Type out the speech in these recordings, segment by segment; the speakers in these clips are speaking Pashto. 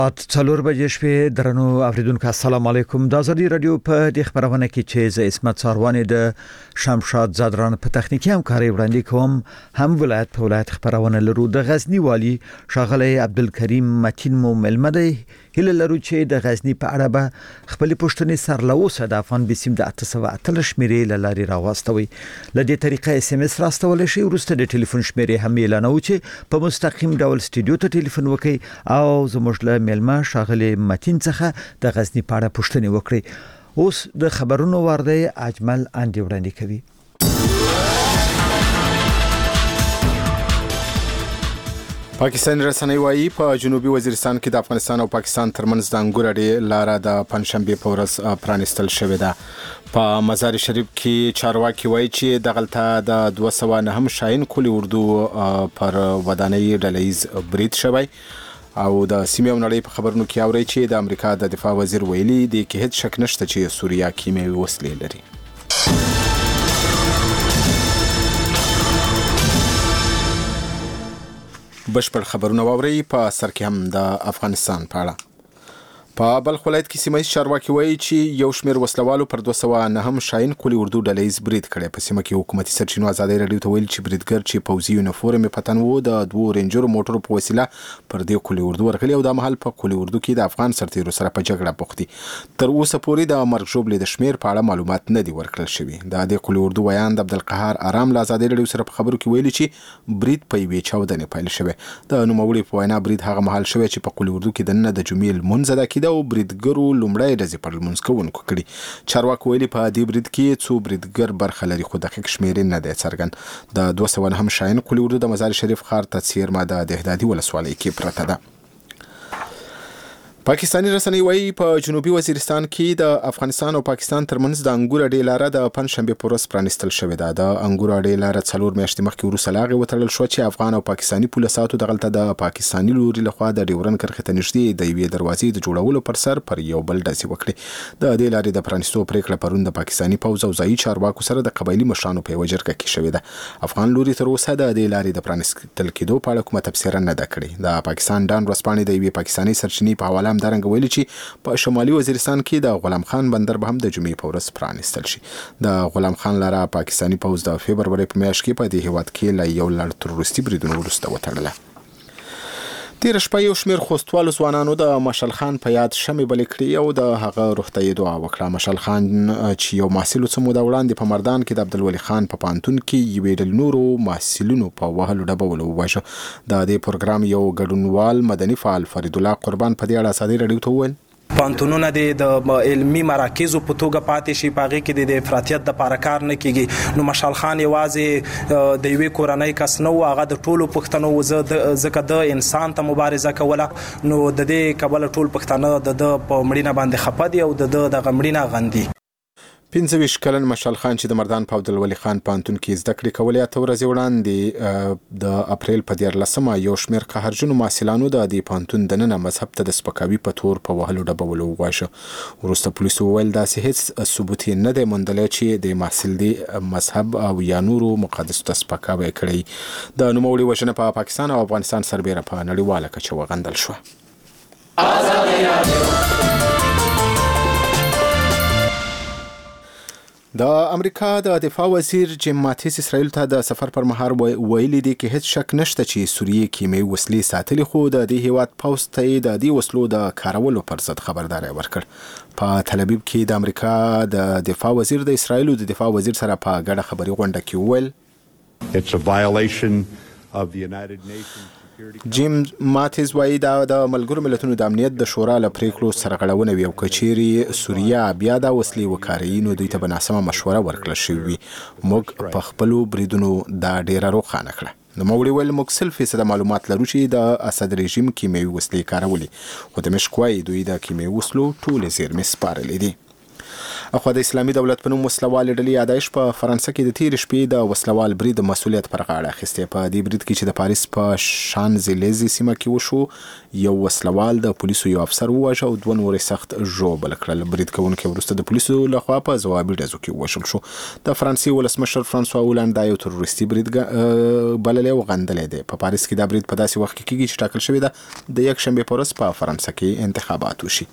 څلور بجې شپې درنو اوریدونکو السلام علیکم د ازادي رادیو په د خبرونه کې چې ز اسمت ساروانی د شمشاد زادران په تخنیکی همکاري وړاندې کوم هم ولایت په ولایت خبرونه لرو د غزنی والی شاغلی عبدالکریم متین مو ملمدی هله لرو چې د غزنی په اړه به خپل پښتني سرلوسه د افغان بسیم د 800 شمیرې لاري راوستوي لدې طریقه اس ام اس راستول شي ورسته د ټلیفون شمیرې هم اعلان او چې په مستقیم ډول سټوډیو ته ټلیفون وکړي او زموږ له ملما شاغلی متین څخه د غزنی په اړه پوښتنه وکړي اوس د خبرونو ورده اجمل اندی وړاندې کوي پاکستان رسنۍ وايي په جنوبي وزیرستان کې د افغانستان او پاکستان ترمنځ د انګور اډې لار د پنځشنبه په ورځ پرانستل شوې ده په مزار شریف کې چارواکي وايي چې د غلطه د 209 شاهین کلی اردو پر ودانۍ ډلهیز برید شوی او د سیمې نړۍ په خبرونو کې اوري چې د امریکا د دفاع وزیر ویلي دی کې هیڅ شک نشته چې سوریا کیمیاوي وسلې لري بشپړ خبرونه واوري په سر کې هم د افغانستان په اړه په بلخ ولایت کې سیمه چارواکي وایي چې یو شمېر وسلوالو پر 209 شاهین کلی اردو ډلهیز برید کړی په سیمه کې حکومتي سرچینو ازادي رادیو ته ویل چې بریدګر چې پوځي یونیفورم په تن وو د دوه رینجر موټرو په وسیله پر دې کلی اردو ورغلی او د محل په کلی اردو کې د افغان سرتیرو سره په جګړه بوختي تر اوسه پورې د مرګ ژوبلې د شمیر په اړه معلومات نه دي ورکړل شوي د دې کلی اردو ویان د عبدالقهار آرام له ازادي رادیو سره په خبرو کې ویلي چې برید په یوې چاودنې پیل شوی د نوموړي په وینا برید هغه محل شوی چې په کلی اردو کې د نن د جمعې لمونځ ادا کېده او بریدګر لومړی ډزې پر لمونځ کوونکو کړي چارواکو ویلي په دې برید کې څو بریدګر برخه لري خو دقیق شمیرې نه دی څرګند د 209 شاهین کلی اردو د مزار شریف ښار ته څیرمه د دهدادي ولسوالۍ کې پرته ده پاکستاني رسنۍ وايي په جنوبي وزیرستان کې د افغانستان او پاکستان ترمنځ د انګور اډې لار د پنځشنبه په ورځ پرانستل شوې ده د انګور اډې لار 4 میاشتې مخکې وروسته لاغه وتړل شو چې افغان او پاکستاني پولیساتو د غلطه د پاکستاني لوري لخوا د ډیورن کرښې ته نږدې د یوې دروازې د جوړولو پر سر پر یو بل ډزې وکړي د دې لارې د پرانستو پریکړه پرون د پاکستاني پوځ او ځایي چارواکو سره د قبایلی مشرانو په وجرګه کې شوې ده افغان لوري تر اوسه د دې لارې د پرانستل کېدو په اړه کومه تفسیر نه ده کړې د پاکستان ډان ورسپانې د یوې پاکستاني سرچینې په حواله هم درنګ ویلي چې په شمالي وزیرستان کې د غلام خان بندر به هم د جمعې په ورځ پرانستل شي د غلام خان لاره پاکستاني پوځ د فبرवरी په میاشت کې په دې هیواد کې له یو لړ تروریستي بریدونو وروسته وتړله تیر شپه یو شمېر خوستوالو ځوانانو د مشال خان په یاد شمې بلې کړې او د هغه روغتیايي دعا وکړه مشال خان چې یو محصل څه موده وړاندې په مردان کې د عبدالولي خان په پانتون کې یوې ډلې نورو محصلینو په وهلو ډبولو وواژه د دې پروګرام یو ګډونوال مدني فعال فرید الله قربان په دې اړه ازادي رادیو ته وویل پانتونونه د علمي مراکزو په توګه پاتې شي پاغي کې د افراطیت د لپاره کار نه کیږي نو مشال خان یوازې د یوې کورنۍ کس نه و هغه د ټولو پښتنو ځکه د انسان ته مبارزه کوله نو د دې کبل ټول پښتنه د په مړینه باندې خپه دي او د غمړینه غندي 15 کلن مشال خان چې د مردان په عبدالولي خان پانتون کې زده کړې کولې اته ورځې وړاندې د اپریل په 14مه یو شمېر قهرجنو محصلانو د دې پانتون دننه مذهب ته د سپکاوي په تور په وهلو ډبولو وواژه وروسته پولیسو وویل داسې هیڅ ثبوت نه دی موندلی چې د محصل دی مذهب او یا نورو مقدسو ته سپکاوی کړی د نوموړي وژنه په پاکستان او افغانستان سربیره په نړیواله کچه وغندل شوه د امریکا د دفاع وزیر جیم ماتیس اسرائیل ته د سفر پر مهال ویلي دی کې هیڅ شک نشته چې سوریې کیمیاوي وسلې ساتلې خو د دې هیواد پوځ ته د دې وسلو د کارولو پر ضد خبرداری ورکړ په تل ابیب کې د امریکا د دفاع وزیر د اسرائیل د دفاع وزیر سره په ګډه خبري غونډه کې وویل It's a violation of the United Nations جیم ماتیز وایي دا د ملګرو ملتونو د امنیت د شورا له پریکړو سرغړونه وي او کچيري سوریا بیا د وسلې وکاروي نو دوی ته بناسمه مشوره ورکړل شوې موږ په خپل بریدونو دا ډیره روښانه کړه نوموړي ویل موږ 100% معلومات لرو چې د اسد رژیم کیمیاوي وسلې کارولې خو د مشکوای دوی د کیمیاوي وسلو ټول زیرمې سپارلې دي اخو د اسلامي دولت په نوم وسلوال ډلې یادایش په فرانسه کې د تیر شپې د وسلوال برید مسؤلیت پر غاړه اخیسته. په دې برید کې چې د پاریس په شانزلیزي سیمه کې وشو، یو وسلوال د پولیسو یو افسر وواژه او دوه نور سخت ژوبل کړل. برید کوونکي وروسته د پولیسو لخوا په ځوابي ډزو کې وشل شو. د فرانسې ولسمشر فرانسوا هولند دا یو تروریستي برید بللی او غندلی دی. په پاریس کې دا برید په داسې وخت کې کېږي چې ټاکل شوی ده د یکشنبې په ورځ په فرانسه کې انتخابات وشي.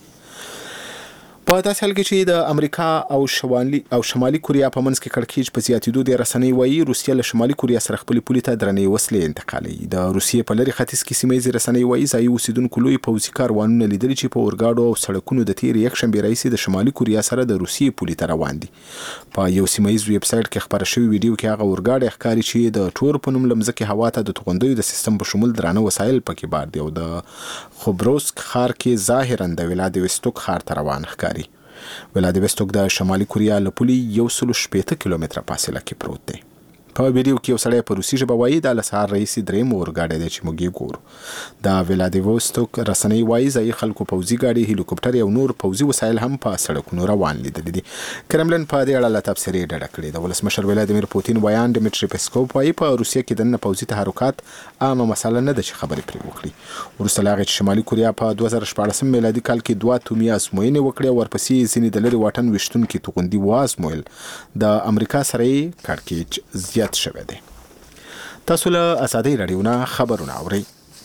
په داسې حال کې چې د امریکا او شمالي کوریا په منځ کې کړکېچ په زیاتېدو د رسنۍ وایي روسیه له شمالي کوریا سره خپلې پولې ته درنې وسلې انتقالوي. د روسیې په لرې ختیځ کې سیمه ییزې رسنۍ وایي ځایي اوسېدونکو لوی پوځي کاروانونه لیدلي چې په اورګاډو او سړکونو د تېرې یکشنبې راهیسې د شمالي کوریا سره د روسیې پولې ته روان دي. په یو سیمه ییز ویب سایټ کې خپاره شوی ویډیو کې هغه اورګاډی ښکاري چې د ټور په نوم له مځکې هوا ته د توغندیو د سیستم په شمول درانه وسایل پکې بار دي او د خوبروسک ښار کې ظاهراً د ولادیوستوک ښار ته روان ښکاري. ولادیوستوک د شمالي کوریا له پولې 160 کیلومتره فاصله کې پروت دی. په ویډیو کې یو سړی په روسي ژبه وایي دا له سهار راهیسې درېیم اورګاډی دی چې موږ یې ګورو. د ولادیوستوک رسنۍ وایي ځایي خلکو پوځي ګاډي، هلیکوپټر او نور پوځي وسایل هم په سړکونو روان لیدلي دي. کرملن په دې اړه له تبصرې ډډه کړې ده. ولسمشر ولادیمیر پوتین وایان ډیمیټري پیسکوف وایي په روسیه کې دننه پوځي تحرکات عامه مسله نه ده چې خبرې پرې وکړي. وروسته له هغې چې شمالي کوریا په 2014 میلادي کال کې 2 اټومي ازموینې وکړې او ورپسې ځینې د لرې واټن ویشتونکي توغندي وازمویل، د امریکا سره یې کړکېچ زیات شوی دی. تاسو له ازادۍ راډیو نه خبرونه اورئ.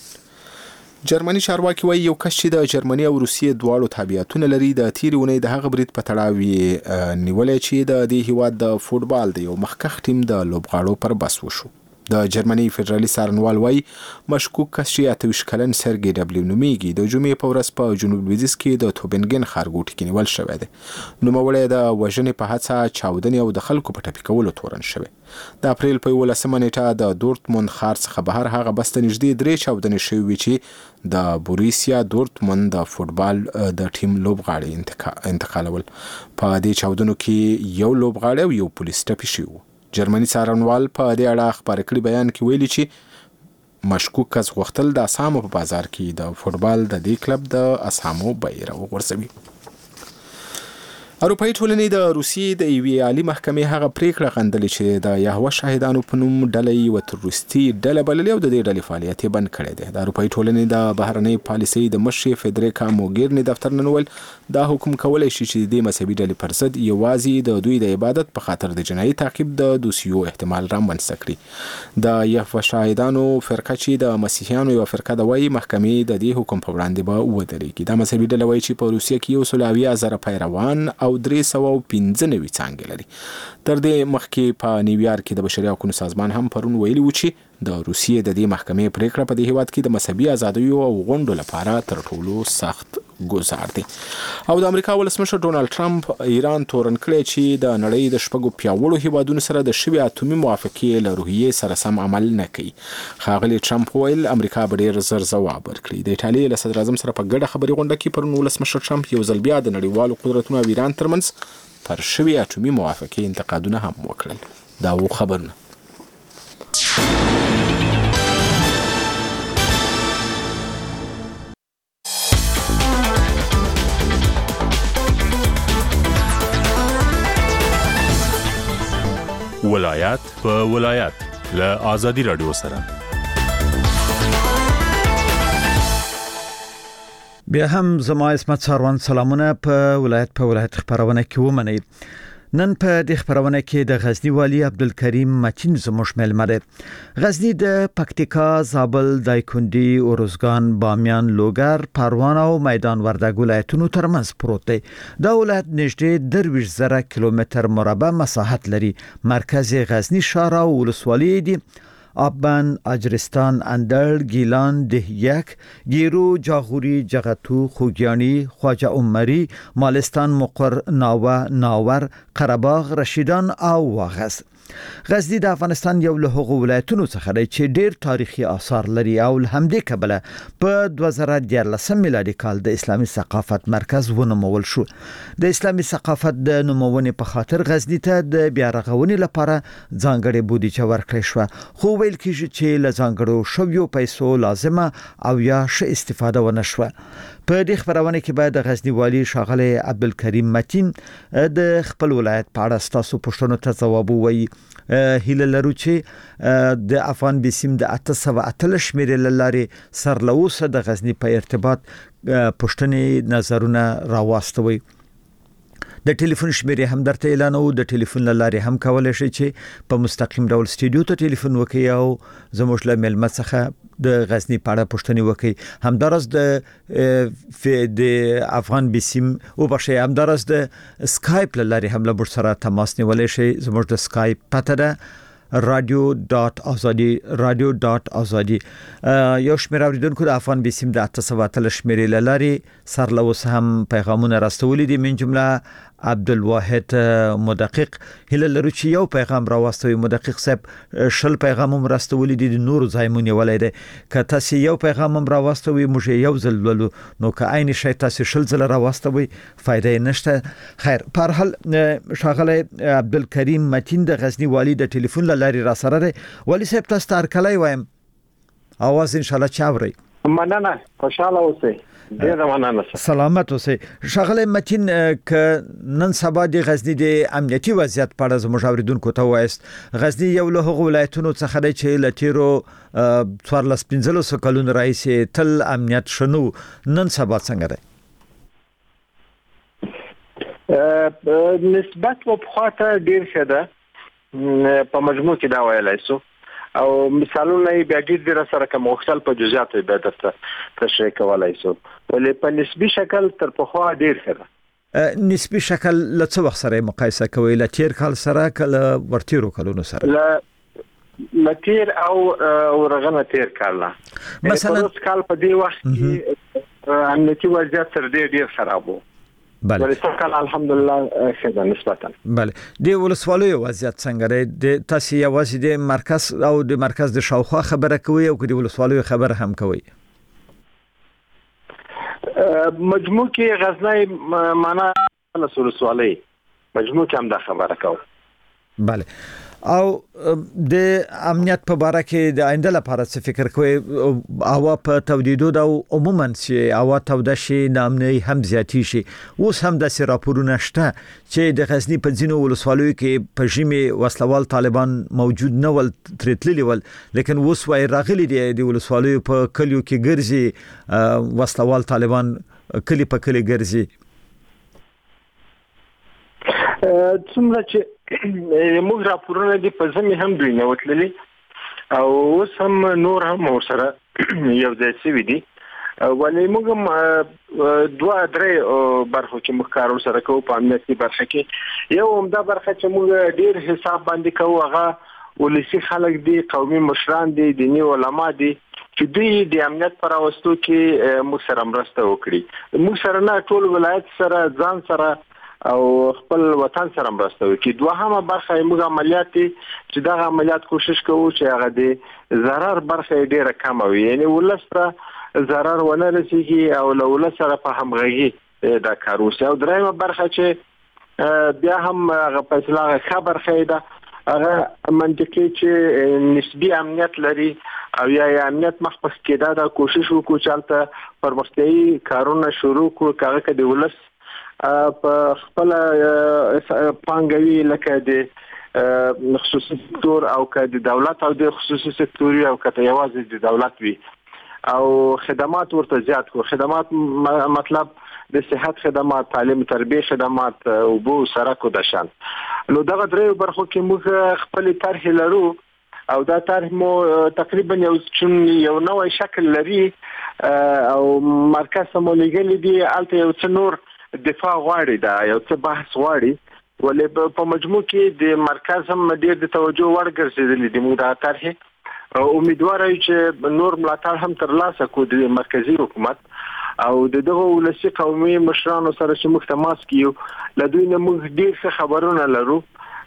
جرمني چارواکي وایي یو کس چې د جرمني او روسیې دواړو تابعیتونه لري د تیرې اونۍ د هغه برید په تړاو یې نیولی چې د دې هیواد د فوټبال د یو مخکښ ټیم د لوبغاړو پر بس وشو. د جرمني فدرالي څارنوال وایي مشکوک کس چې 28 کلن سرګي ډبلیو نومیږي د جمعې په ورځ په جنوب لویدیځ کې د توبنګن ښارګوټي کې نیول شوی دی. نوموړی د وژنې په هڅه، چاودنې او د خلکو په ټپي کولو تورن شوی. د اپریل په 11 نیټه د دورتموند ښار څخه بهر هغه بس ته نږدې 3 چاودنې شوې وې چې د بوریسیا دورتموند د فوټبال د ټیم لوبغاړي انتقالول. په دې چاودنو کې یو لوبغاړی او یو پولیس ټپي شوی و. جرمني څارنوال په دې اړه خپاره کړي بیان کې ویلي چې مشکوک کس غوښتل د اسامو په بازار کې د فوټبال د دې کلب د اسامو بیرغ وغورځوي. اروپایي ټولنې د روسیې د یوې عالي محکمې هغه پریکړه غندلې چې د یهوه شاهدانو په نوم ډله یوه تروریستي ډله بللې او د دې ډلې فعالیت یې بند کړی دی. د اروپایي ټولنې د بهرنۍ پالیسۍ د مشرې فدریکا موګیرني دفتر نن وویل دا حکم کولی شي چې د دې مذهبي ډلې پر ضد یوازې د دوی د عبادت په خاطر د جنایي تعقیب د دوسیو احتمال رامنځته کړي. د یهوه شاهدانو فرقه چې د مسیحیانو یوه فرقه ده وایي محکمې د دې حکم په وړاندې به ودرېږي. دا مذهبي ډله وایي چې په روسیه کې 170,000 پیروان او 395 څانګې لري. تر دې مخکې په نیویارک کې د بشري حقوقو سازمان هم پرون ویلي و چې د روسیې د دې محکمې پریکړه په دې هیواد کې د مذهبي ازادیو او غونډو لپاره تر ټولو سخت ګزار دی. او د امریکا ولسمشر ډونالد ټرمپ ایران تورن کړی چې د نړۍ د شپږو پیاوړو هیوادونو سره د شوي اټومي موافقې له روحیې سره سم عمل نه کوي. ښاغلي ټرمپ وویل امریکا به ډېر زر ځواب ورکړي. د ایټالیې له صدر اعظم سره په ګډه خبري غونډه کې پرون ولسمشر ټرمپ یو ځل بیا د نړیوالو قدرتونو او ایران ترمنځ پر شوي اټومي موافقې انتقادونه هم وکړل. دا و خبرونه. ولایت په ولایت له آزادي رادیو سره. بیا هم زما اسمت ساروان سلامونه په ولایت خبرونه کې ومنئ. نن په دې خبرونه کې د غزنی والی عبدالکریم مچین زموږ ملمه ده. غزنی د پکتیکا، زابل، دایکنډي، اروزګان، بامیان، لوګر، پروان او میدان وردګ ولایتونو ترمنځ پروت دی. دا ولایت نږدې 23,000 کیلومتر مربع مساحت لري. مرکز غزنی ښار او ولسوالۍ دي آبان، اجرستان، اندړ، ګیلان، دهیک، ګیرو، جاغوري، جغتو، خوګیانی، خواجه عمری، مالستان، مقر، ناوه، ناور، قره‌باغ، رشیدان او واغس. غزنی د افغانستان یو له هغو ولایتونو څخه دی چې ډیر تاریخي آثار لري او همدې کبله په 2014 میلادي کال د اسلامي ثقافت مرکز ونومول شو. د اسلامي ثقافت د نومونې په خاطر غزنی ته د بیا رغونې لپاره ځانګړې بودیجه ورکړې شو، خو ویل کېږي چې له ځانګړو شویو پیسو لازمه او یا ښه استفاده ونه شوه. په دې خبرونه کې باید د غزنی والی ښاغلی عبدالکریم متین د خپل ولایت په اړه ستاسو پوښتنو ته ځواب ووایي. هیله لرو چې د افغان بیسیم د 808 شمیرې لارې سرلوسه د غزنی په ارتباط پوښتنې نظرونه راوستوي. د ټلیفون شمیرې هم درته اعلانو، د ټلیفون لارې هم کولای شئ چې په مستقیم ډول سټوډیو ته ټلیفون وکړئ او زموږ له مېلمه څخه د غزنی په اړه پوښتنې وکړئ. همدارس د افغان بیسیم او بخښئ، همدارس د سکایپ لارې هم له موږ سره تماس نیولای شئ. زموږ د سکایپ پته ده radio.azadi radio.azadi. یو شمېر اوریدونکو د افغان بیسیم د 808 شمیرې لارې سرلوسه هم پیغامونه راستولي دي، من جمله عبدالواحد مدقق. هله لرو چې یو پیغام راوستوي. مدقق صاحب 10 پیغام هم راستولي دي، د نور ځایمون ولای دي. که تاسو یو پیغام هم راوستوي موږ یو ځل ولو، نو که عین شي تاسو 10 ځله راوستوي فائدې نشته. خیر، په هر حال ښاغلی عبدالکریم متین د غزنی والی د ټلیفون لارې را سره دی. والی صاحب تاسو ته هرکلی وایم، اواز ان شاء الله چاوري. مننه، خوشاله اوسئ. ډیر مننه. سلامت اوسئ. ښاغلی متین، ک نن سبا د غزنی د امنیتي وضعیت په اړه زموږ اوریدونکو ته وایست. غزنی یو له هغو ولایتونو څخه دی چې له تیرو 14-15 کلونو راهیسې تل امنیت شنو. نن سبا څنګه دی؟ نسبت په خاطر ډیر ښه ده. په مجموع کې دا ویلای شو او مثالونه بیا ډیر سره کوم مختل په جزئیات به درته تشریح کولای شو، ولې په نسبی شکل تر پخوا ډیر ښه ده. نسبی شکل له څه وخت سره مقایسه کوي؟ له تیر کال سره کله ورتیرو کلونو سره؟ له تیر او رغنه تیر کال نه. مثلا کال په دې وخت کې امنیتي وضعیت تر ډیر خراب و. بله، ولې الحمدلله ښه نسبتا. بله، د ولسوالیو وضعیت څنګه دی؟ د تاسو یوازې د مرکز او د مرکز د شاوخوا خبره کوي او د ولسوالیو خبره هم کوي؟ مجموع کې غزنی معنا ولسوالی مجموع کې هم دا خبره کوي. بله، او د امنیت په اړه کې د آینده لپاره څه فکر کوئ؟ هوا په تودیدو دا عموما چې هوا توده شي نامنۍ هم زیاتی شي. اوس هم د راپورونه شته چې د غزنی په ځینو ولسوالیو کې په ژمي وسلوال طالبان موجود نه ول، ترتللی ول، لیکن اوس وای راغلي دي د ولسوالیو په کلیو کې ګرځي وسلوال طالبان، کلی په کلی ګرځي. څومره چې موږ راپورونه دي په ځمې هم دوی نه وتللي او اوس هم نور هم ورسره یو ځای شوي دي، ولې موږ هم 2-3 برخو کې موږ کار ورسره کوو. په امنیتي برخه کې یو همدا برخه چې موږ ډیر حساب باندې کوو، هغه ولسي خلک دي، قومي مشران دي، دیني علما دي چې دوی د امنیت پر راوستو کې موږ سره مرسته وکړي. موږ سره نه، ټول ولایت سره، ځان سره او خپل وطن سره مرسته وکړي. دوهمه برخه موږ عملیات چې دغه عملیات کوشش کوو چې هغه د ضرر برخه ډیره کم وي، یعنی ولسته ضرر ونه رسیږي او له ولس سره په همغږي دا کار وشي. او دریمه برخه چې بیا هم هغه فیصله ښه برخه ده، هغه منطقي چې نسبی امنیت لري او یا امنیت مخ پس کېده. دا کوشش وکړو چې هلته پرمختیایي کارونه شروع کړو، هغه که د ولس په خپل پانګوي لکه د خصوصي سکتور او که د دولت او د خصوصي سکتور او که یوازې د دولت وي، او خدمات ورته زیات کو. خدمات مطلب د صحت خدمات، تعلیم تربیه خدمات، اوبو، سړک او دشان. نو دغه درې برخو کې موږ خپل طرح لرو او دا طرح مو تقریبا یو نوې شکل لري او مرکز مو لګل دي. البته یو څه نور دفاع غواړي، دا یو څه بحث غواړي، ولې په مجموع کې د مرکز هم ډېر د توجه وړ ګرځېدلی دي. موږ دا طرح امیدوار یو چې نور ملاتړ هم ترلاسه کړو د مرکزي حکومت او دغه ولسي قومي مشرانو سره چې موږ تماس کیو. له دوی نه موږ ډېر څه خبرونه لرو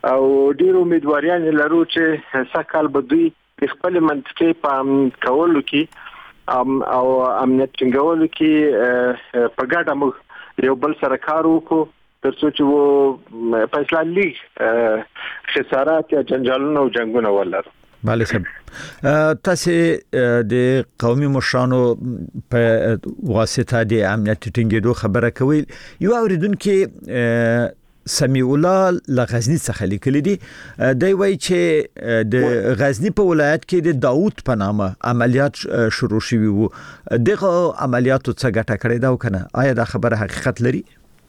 او ډیر امیدواریان لرو چې سکهال به دوی خپل منطقې په کولو کې او امنیت ټینګولو کې په ګډه موږ یو بل سره کار وکړو ترڅو چې په اسلام لیگ خسارات یا جنجالونه او جنگونه ولر. بله صاحب تاسو د قومي مشرانو په واسطه د امنیت ټینګېدو خبره کوي یو اوریدونکو سمیع الله لغزنی څخه لیکلی دی دی وایي چې د غزنی په ولایت کې د داوود په نامه عملیات شروع شوي وو دغه عملیاتو څه ګټه کړې ده او کنه آیا دا خبره حقیقت لري؟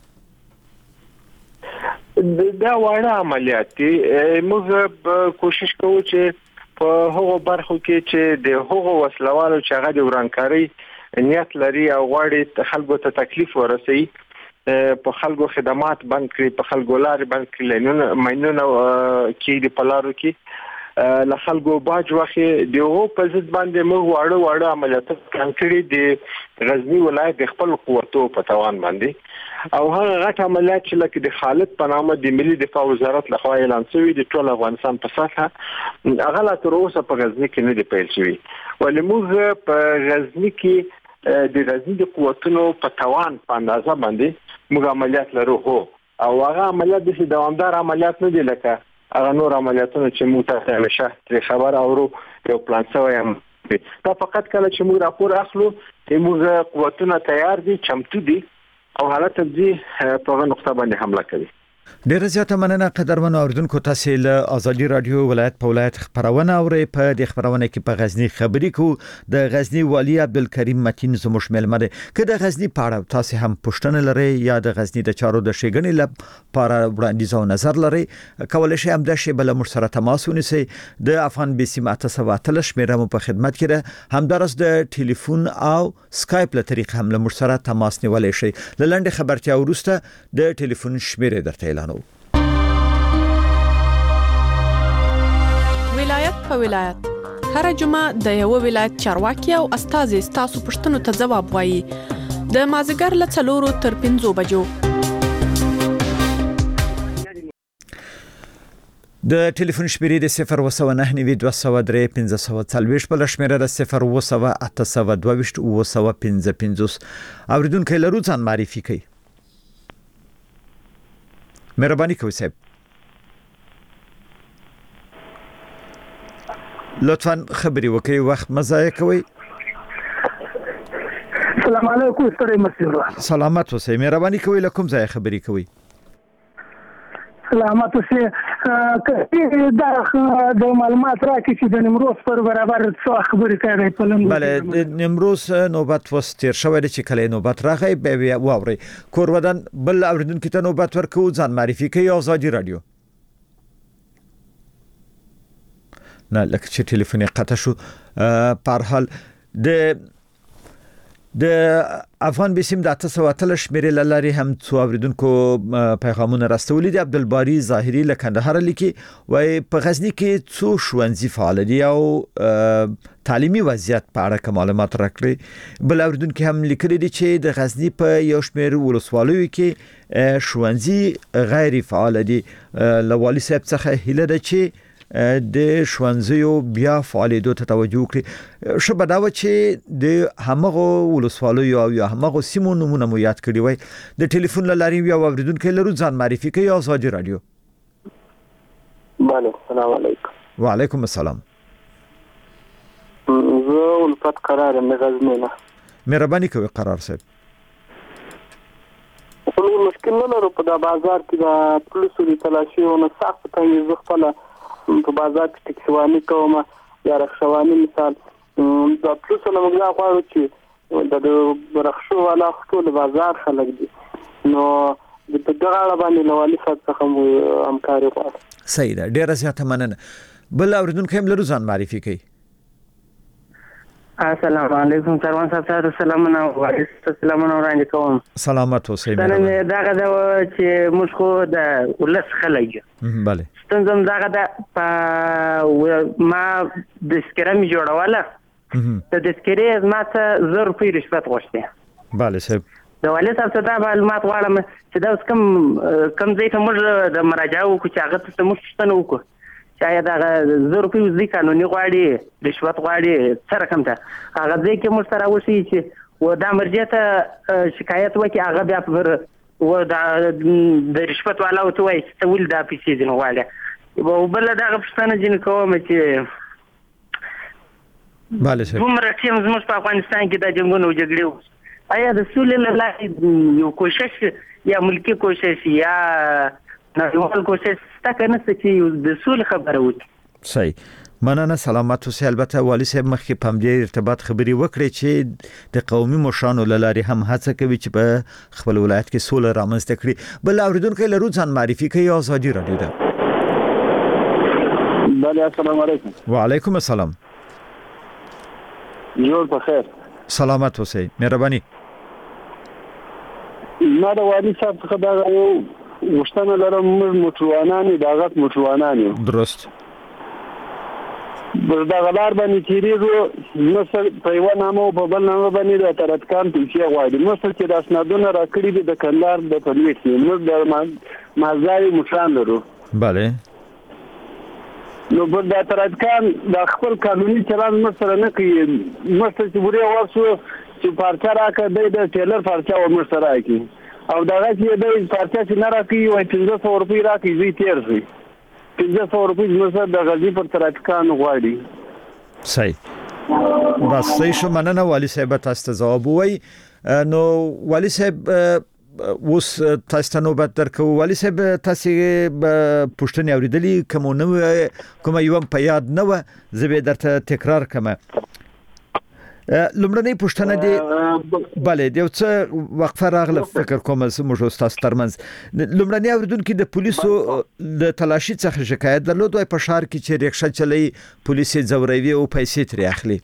دا وړه عملیات دي موږ کوشش کوو چې په هغو برخو کې چې د هغو وسلوالو چې هغه د ورانکاري نیت لري او غواړي خلکو ته تکلیف ورسوي په خلکو خدمات بند کړي په خلکو لارې بند کړي لینونه ماینونه کې د پلارو کې له خلکو باج واخی دیغه په ضد باندې موږ واړه عملیات کړي د غزنی ولایت د خپل قوتو په توان باندې او هغه غټ عملیات چې لکه د خالد په نامه د ملي دفاع وزارت لخوا اعلان شوی د ټول افغانستان په سطحه هغه لا تر اوسه په غزنی کې نه دی پیل شوی ولې موږ په غزنی کې د غزنی د قوتونو په توان په اندازه باندې موږ عملیات لرو او هغه عملیات د دوامدار عملیات نه دي لکه هغه نور عملیاتونه چې موږ ته همیشه تر خبر اورو یو پلان شوی دا فقط کله چې موږ راپور اخلو چې موږ قوتونه تیار دي چمتو دي او حالت دې په نقطه باندې حمله کوي. ډیر زیاته مننه قدرمنو اوریدونکو تاسو له ازادي رادیو ولایت په ولایت خبرونه اوري په دې خبرونه کې په غزنی خبري کو د غزنی والی عبدالکریم متین زموږ ملمه ده که د غزنی پاړه تاسو هم پښتنه لري یا د غزنی د چارو د شګنې لپاره وړاندیز او نظر لري کولای شئ هم د شی بل مر سره تماس ونیسئ د افغان بسم 8 شمیره مو په خدمت کې ده هم درس د ټلیفون او سکایپ له طریقې هم له مر سره تماس نیولای شئ لاندې خبرتیا ورسته د ټلیفون شمیره درته اعلانو. ولایت په ولایت هر جمعه د یو ولایت چارواکي او استازي ستاسو پښتنو ته جواب وایي د مازیګر له 4 تر 5 بجو. د ټلیفون شمیرې د 0199203 په شمیره د 07822 اوریدونکو لرو ځان معرفي کړئ. مهرباني کوئ صاحب لطفاً خبري وکړئ وخت مزایه کوئ. السلام علیکم ستړي مسیح سلامت اوسئ مهرباني کوئ لکم ځای خبري کوئ. سلامت اوسئ دا د معلومات راکې چې د نیمروز پر برابر څه خبرې کوي په لمن بله د نیمروز نوبت وستیر شوی چې کله نوبت راغی به واوري کور ودان بل اوریدونکو ته نوبت ورکو ځان معرفي کوي ازادي رادیو نه لکه چې ټلیفون قطع شو په حال د افغان بسم د 8 شمیرې لاري هم څو اوریدونکو پیغامونه راستولي دي. عبدالباری ظاهری له کندهار لیکي وای په غزنی کې څو ښوونځي فعال دي او تعلیمي وضعیت په اړه معلومات راکړي. بل اوریدونکو هم لیکلي دي چې د غزنی په یو شمېر ولسوالیو کې ښوونځي غیر فعال دي. لوالي صاحب څخه هیله ده چې د ښوونځیو بیا فعالیدو ته توجه وکړي. شبه دا و چې د همغه ولسوالیو او یا همغه سیمو نمونه مو یاد کړی وای د ټلیفون لاري یا اوریدونکو لرو ځان معرفي کوي ازادي رادیو. بله السلام علیکم. وعلیکم السلام. زه ولفت قرار غزنی نه. مهرباني کوي قرار صاحب. خو مشکل نه لرو په بازار کې د پولیسو د تلاشیونو سخت تنګ زغفله په بازار کې ټکسوانی کوم یا رخصوانی مثال د پولیسو له موږ غواړو چې د رخصو والا ټول بازار خلک دي نو د دغه اړه باندې نوالي څخه همکاري غواړو. صحیح ده ډیره زیاته مننه. بل اوریدونکو هم لرو ځان معرفي کوي. السلام علیکم سروان صاحب تاسو سلامونه وړاندې کوم. سلامت اوسئ. دا چې موږ خو د ولس خلک بله ستنظم دغه د ما د سکرم جوړواله د سکرې ماته 1000 روپۍ رشوت غوښتي. بله صاحب د والي صاحب څخه دا معلومات غواړم چې دا اوس کوم ځای ته موږ د مراجعه وکړو چې هغه ته موږ پوښتنه وکړو چې آیا دا 1000 روپۍ وزدي قانوني غواړي رشوت غواړي څه رقم ته هغه ځای کې موږ سره وشي چې دا مرجع ته شکایت وکړي هغه بیا پر و د رشوت والا او ته وایي چې ولې دا پیسې ځینې غواړي بله دغه پوښتنه ځینې کوم چې دومره ټیم زموږ په افغانستان کې د جنګونو او جګړې آیا د سولې له لارې یو کوشش یا ملکي کوشش یا نړیوال کوشش شته که نه چې د سولې خبره وکړي؟ صحیح مننه سلامت اوسئ. البته والي صاحب مخکې په همدې ارتباط خبرې وکړې چې د قومي مشرانو له لارې هم هڅه کوي چې په خپل ولایت کې سوله رامنځته کړي. بل اوریدونکو لرو ځان معرفي کوي آزادي رادیو ده. بله السلام علیکم. وعلیکم السلام. جوړ په خیر. سلامت اوسئ. مهرباني. ما د والي صاحب څخه دا یو غوښتنه لرم موږ موټروانان د هغه موټروانان یو. درست. دا غلار باندې تیریږو مثلا په یو نامه او په بل نامه باندې د ترتکان پیسې غواړي مثلا چې د اسنادونو راکړي دي د کندهار د پولیس موږ د مازای مشران لرو. بله نو په د ترتکان د خپل قانوني چلند مثلا نه کوي مثلا چې بوري ورسو چې پارچا راکړي د ټیلر پارچا و مر سره کوي او دغه چې د پارچا چې نه راکړي وای 1500 روپۍ راکړي زی تیر شي 1500 روپۍ مثلا د غزي پر ترتکان غواړي. صحیح بس صحیح شو. مننه والي صاحب تاسو ته جواب وای. نو والي صاحب اوس تاسو ته نوبت درکو. والي صاحب تاسو پوښتنه اوریدلې کوم نو کوم یو په یاد نه و زه به درته تکرار کوم. لومړنۍ پوښتنه دی بله د یو څه وقفه راغله فکر کوم موږ تاسو ترمنځ لومړنۍ اوریدونکو د پولیسو د تلاشي څخه شکایت درلود وای په ښار کې چې ریکشه چلی پولیس ځوروي او پیسې ترې اخلي.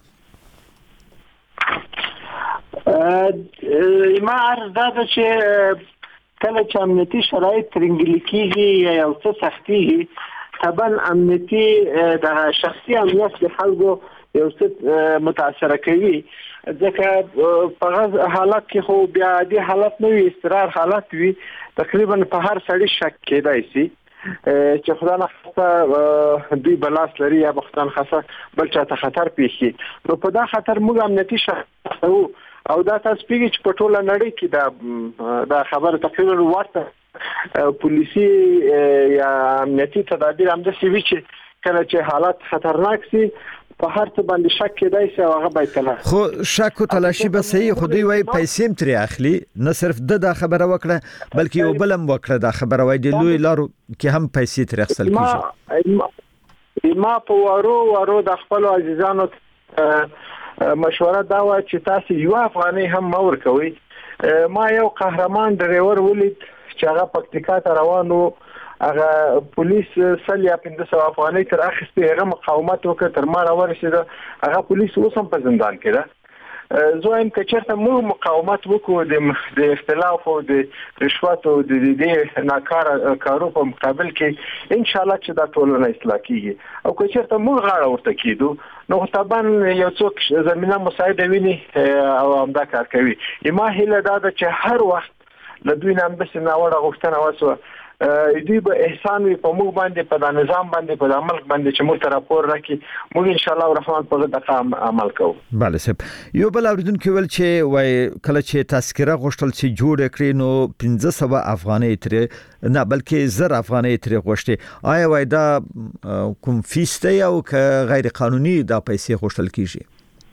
ما عرض دا چې کله چې امنیتي شرایط ترنګل کیږي یا یو څه سختي طبعا امنیتي د شخصي امنیت د خلکو یو څه متاثر کوي ځکه په حالت کې خو بیا د حالت نو استقرار حالت وي تقریبا په هر سړی شک کېدای شي چې خدای نه خاصه دوی بلاس لري یا بختان خاصه بل چاته خطر پیښي نو په دا خطر موږ امنیتي شخص او دا تاسو پیږي چې په ټوله نړۍ کې دا خبره تقریبا ورته پولیسي یا امنیتي تدابیر هم د سی وی چې کله چې حالت خطرناک سي په هر څه باندې شک کېدای شي او هغه باید تلاشي خو شک او تلاشي به صحیح خو دوی وای پیسې ترې اخلي نه صرف د خبره وکړه بلکې یو بلم وکړه دا خبره وای د لوی لارو کې هم پیسې ترې اخیستل کیږي. ما په ورو د خپل عزیزانو مشوره دا و چې تاسو یو افغاني هم مور کوي. ما یو قهرمان ډرایور ولید چې هغه پکتیکا ته روانو هغه پولیس سلیا 1500 افغانۍ تر اخیستې هغه مقاومت وکړ تر ما راورسېده هغه پولیس اوس هم په زندان کې ده. زه هم که چېرته موږ مقاومت وکړو د اختلاف او د رشوت او د دې ناکاره کارو په مقابل کې ان شاء الله چې دا ټولنه اصلاح کیږي او که چېرته موږ غاړه ورته کېدو نو طبعا یو څوک زمينه مساعده ویني او همدا کار کوي. ما هیله دا ده چې هر وخت له دوی نه هم بس ناوړه غوښتنه وسوه دوی به احسان وي په موږ باندې په د نظام باندې په د عمل باندې چې موږ ته راپور راکړي موږ ان شاء الله الرحمن په دغه عمل کوو. بله صاحب یو بل اوریدونکو ول چې وای کله چې تذکره غوښتل چې جوړ کړي نو 1500 افغانۍ ترې نه بلکې 1000 افغانۍ ترې غوښتي آیا وای دا کوم فیس دی او که غیر قانوني دا پیسې غوښتل کیږي؟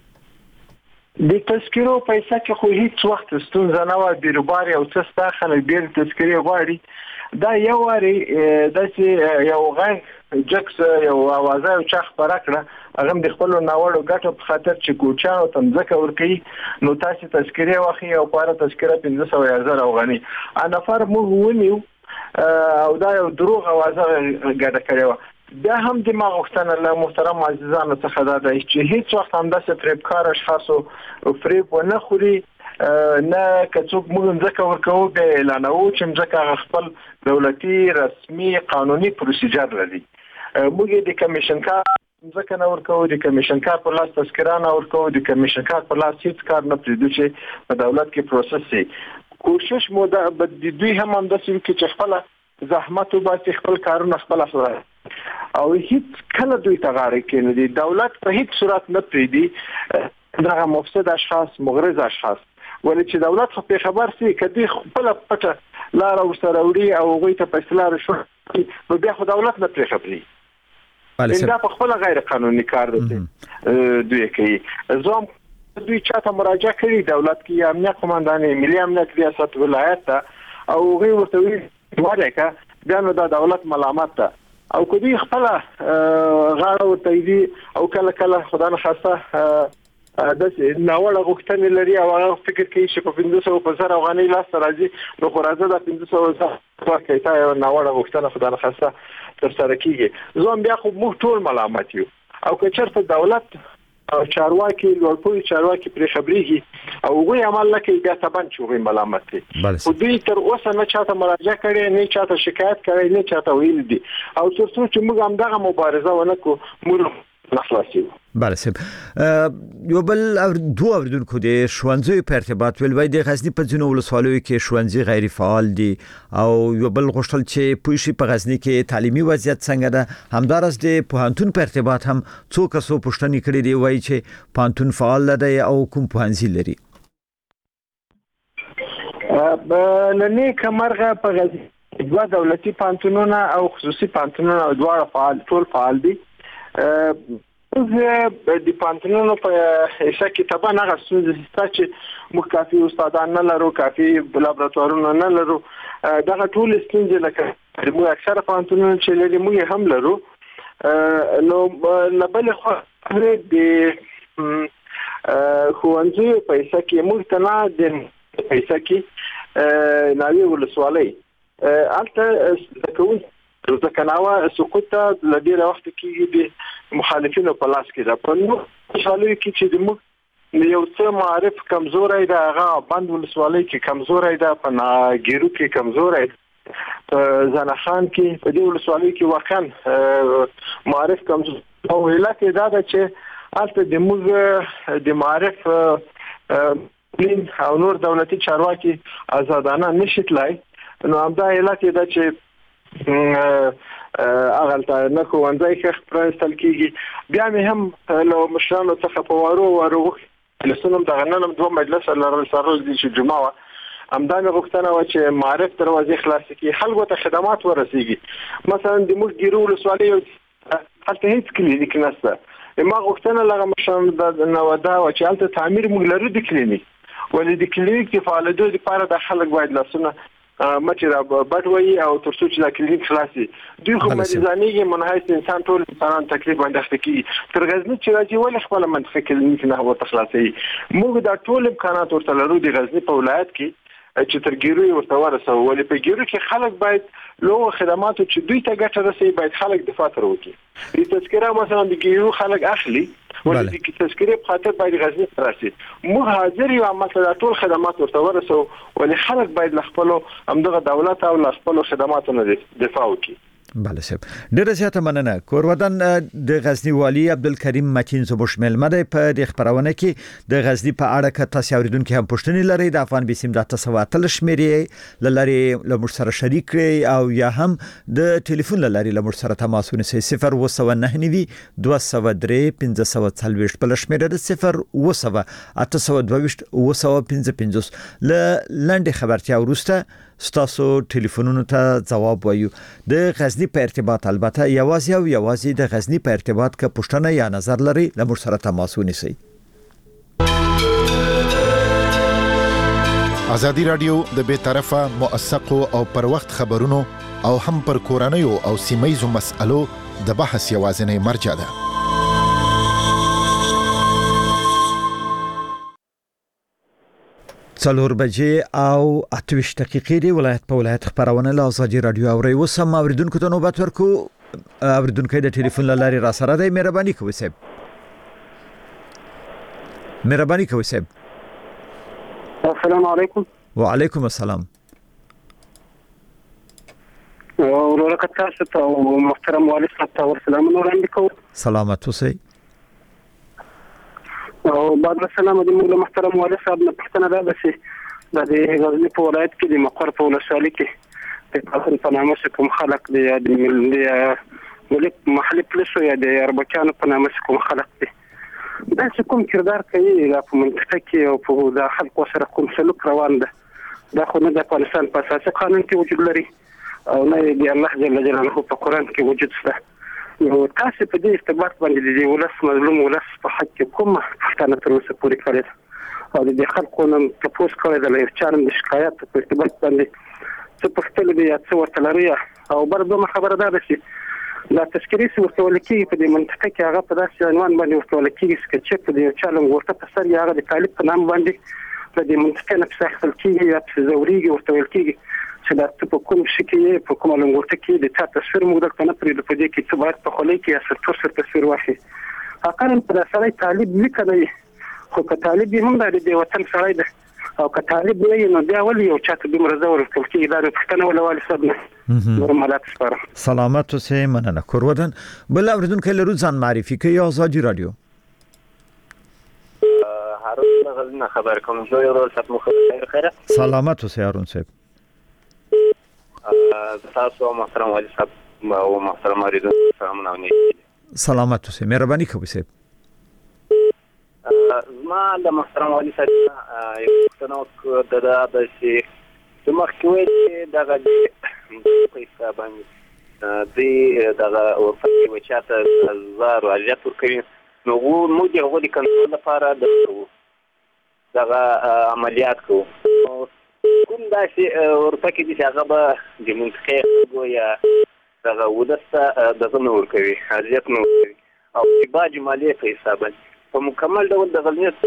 د تذکرو پیسې کې خو هیڅ وخت ستونزه نه و بیروبار او څه ستا خلک ډیر تذکرې غواړي دا یو وری داسې یو غږ جکس یو आवाज او چا خبره کړه هغه د خپل ناوړو ګټو په خاطر چې کوچانو تمځکه ورکړي نو تاسو تذکرې واخی او پاره تذکره 1500 افغانۍ نفر موږ ونیو او دا یو دروغ आवाज ګډه کړو دا هم د ما غوښتنه له محترم عزیزانو څخه دا دی چې هیڅ وخت هم داسې فریبکار اشخاصو فریب ونه خوري نه کڅوک موږ ځکه ورکو به اعلانو چې ځکه خپل دولتي رسمي قانوني پروسیجر لري موږ د کمیشن کار ځکه نه ورکو د کمیشن کار په لاس تذکرانه ورکو د کمیشن کار په لاس هیڅ کار نه پریدو چې په دولت کې پروسس شي کوشش مو د دوی هم همداسې وکړي چې خپل زحمت وباسي، خپل کارونه خپل اخلي او هیڅ کله دوی ته غاړه کېنه دي. دولت په هیڅ صورت نه پریدي دغه مفسد اشخاص، مغرض اشخاص، ولې چې دولت خو په خبر سي کدي خپل پټه لار ورسره وړي او هغه ته فیصله راشي، نو بیا خو دولت نه پرې خبري. دا په خپل غیر قانوني کار دی دوی کوي. زوم دوی چاته مراجعه کړي دولت کې امنیت قومندان ملي امنیت ریاست ولایت ته او هغه ورته وایي کا بیا نو دا دولت ملامت ده او کدی خپل غاړه ورته دی او کله کله خدای نه خواسته د ناوړه غوښتنې لري او هغه فکر کوي چې په 500 افغانۍ لاس راځي نو خو راځي د 500 ورکړي تا یو ناوړه غوښتنه خدای نه خواسته تر سره کیږي. زه بیا خو موږ ټول ملامت یو او که چېرته دولت او چارواکي لوړپوړي چارواکي پرې خبريږي او هغه عمل نه کوي بیا تبان چوغي ملامت دي. خو دوی تر اوسه نه چاته مراجعه کړي، نه چاته شکایت کړي، نه چاته ویل دي او ترڅو چې موږ هم دغه مبارزه ونکو موږ نخلاصي. بله سب یو بل دوه اوریدونکو د ښوونځي په ارتباط ویل د غزنی په ځینو ولسوالیو کې ښوونځي غیر فعال دي او یو بل غوښتل چې پوښي په غزنی کې تعلیمي وضعیت څنګه ده. همدارس د پوهنتون په ارتباط هم څو کسو پوښتنې کړې دی وایي چې پوهنتون فعال دی او کوم پوهنځي لري. لنی کمرغه په غزنی دوه دولتي پوهنتونونه او خصوصي پوهنتونونه او دواړه فعال ټول فعال دي. د پانتونونو په حصہ کې تبا نه غوښتل چې موږ کافي استادان نه لرو، کافي لابراتوارونه نه لرو. دغه ټول ستونزې لکه موږ اکثره پانتونونه چې لري موږ هم لرو. نو لبل خو د خوانځي په حصہ کې موږ ته نه د حصہ کې ناوی ولسوالۍ البته کوم ځکه ناوه سقوط لدې وخت کې د مخالفینو په لاس کې ده. په نو ولسوالۍ کې چې د موږ یو څه معرف کمزوري ده، هغه بند ولسوالۍ کې کمزوري ده، په ناګیرو کې کمزوري ده، په زنخان کې په دې ولسوالۍ کې واقعا معرف کمزوري او علت دا ده چې البته د موږ د معرف او نور دولتي چارواکي آزادانه نشي تلای. نو همدا علت دا چې اغلطه نه کوونځي ښه پرستل کیږي. بیا مې هم له مشرانو څخه په وارو لسنم د غننم دوه مجلس لرل سره د جمعه امدانه غوښتنه و چې معرف دروازې خلاص کړي، خلکو ته خدمات ورسیږي. مثلا د موږ ګیرو ولسوالۍ هلته هیڅ کلینیک نشته. ما غوښتنه لغه مشرانو د نودا و چې هلته تعمیر موږ لرو د کلینیک، ولې د کلینیک په فعالیتو لپاره د خلک باید لاسونه مچ را بټوي او ترڅو چې د کلینیک خلاصي دوی خو مریضانه منحیث انسان ټول انسانان تقریبا دغه کی تر غزنی چې راځي ولې خپل منطقه کلینیک نه هو تخلاصي. موږ د ټول امکانات ورته لرو د غزنی په ولایت کې چې تر ګیرو ورته ورسو، ولې په ګیرو کې خلک باید لوه خدماتو چې دوی ته ګټه رسي باید خلک دفاع وکړي. د تذکره مثلا د ګیرو خلک اخلي ولې د تذکره په خاطر باید غزنی راسي. موږ حاضر یو مثلا ټول خدمات ورته ورسو، ولې خلک باید خپل همدغه دولت او خپل خدماتو نه دفاع وکړي. بله صاحب ډیره زیاته مننه. کورودان د غزنی والی عبدالکریم متین زموږ ملمده په د خبرونه کې د غزنی په اړه که تاسو اوریدونکو هم پوښتنې لري د افغان بسم د تسواتل شمیرې لری لمر سره شریک کړئ او یا هم د ټلیفون لری لمر سره تماس ونیسئ 0 9 203 1540 بل شمیره د 0 822 855 ل لاندې خبرتیا ورسته ستاسو ټلیفونونو ته جواب وایو. د غزنی په ارتباط البته یوازې د غزنی په ارتباط که پوښتنه یا نظر لري لمر سره تماس ونیسئ. ازادي رادیو د بے طرفه موثقو او پر وخت خبرونو او هم پر کورنیو او سیمایزو مسألو د بحث یوازینی مرجع ده. څلور بجې او 28 دقیقې دی. ولایت په ولایت خبرونه له ازادي رادیو اوري. وسم اوریدونکو ته نوبت ورکو. اوریدونکو د ټلیفون لاري را سره دی. مهرباني کوئ صاحب. السلام علیکم. وعلیکم السلام. ورورک تاسو ته محترم والي صاحب ته سلامونه وړاندې کوم. سلامت اوسئ. او بعد السلام د محترم والي صاحب نه پښتنه ده چې د غزنی په ولایت کې د مقر په ولسوالۍ کې د پاکستان په نامه کوم خلک دي د ملي محلي پولیسو یا د اربکیانو په نامه کوم خلک دي دا چې کوم کردار کوي دا په منطقه کې او په د خلکو سره کوم سلوک روان ده دا خو نه د افغانستان په اساسي قانون کې وجود لري او نه د الله جل جلاله په قرآن کې وجود شته نو تاسو په دې ارتباط باندې د ولس مظلوم ولس په حق کې کوم پښتانه تر اوسه پورې کړی او د خلکو نن تاسو کوي د لایرچان د شکایت په ارتباط باندې څه پښتل دي یا څه ورته لري او برضه خبردار شي لا تشکری ورته ولکې په دې منطقه کې هغه په داسې عنوان باندې ورته ولکې چې په دې چالم ورته په سر هغه د طالب په نام باندې په دې منطقه نه څه خپل کېږي یا څه زوريږي ورته ولکې چې دا په کوم شي کې په کوم لنګورته کې د تا تصویر موږ د کنه پرې په دې کې څه باید په خولې کې یا سر تصویر واخلي اقل په سړی طالب لیکنه خو که طالب هم د وطن سړی ده او که طالب نه نو بیا ولې یو چاته دومره زور کوي دا د پښتنه ولوالي صاحب نه نورمالات سپارم سلامت اوسئ مننه کورودن بل اوریدونکو لرو ځان معرفي کوي آزادي رادیو هارون غلنا خبر کوم جو یو ورځ مخ خیره سلامت اوسئ هارون صاحب تاسو محترم علي صاحب او محترم اوریدونکو سلام علیکم سلامت اوسئ مهرباني کوئ صاحب ما د محترم علي صاحب یو څنګه د شي چې مخکې دغه په حساب باندې دغه ورته وچاته زار او اجازه ورکوي نو موږ یو غوډي کنټرول لپاره دغه عملیات کوو کوم داسې ورته کې چې هغه به د منطقې یا دغه ولسته دغه نور کوي اجازه نور کوي او د باج مالیه په حساب په مکمل ډول د غلنیت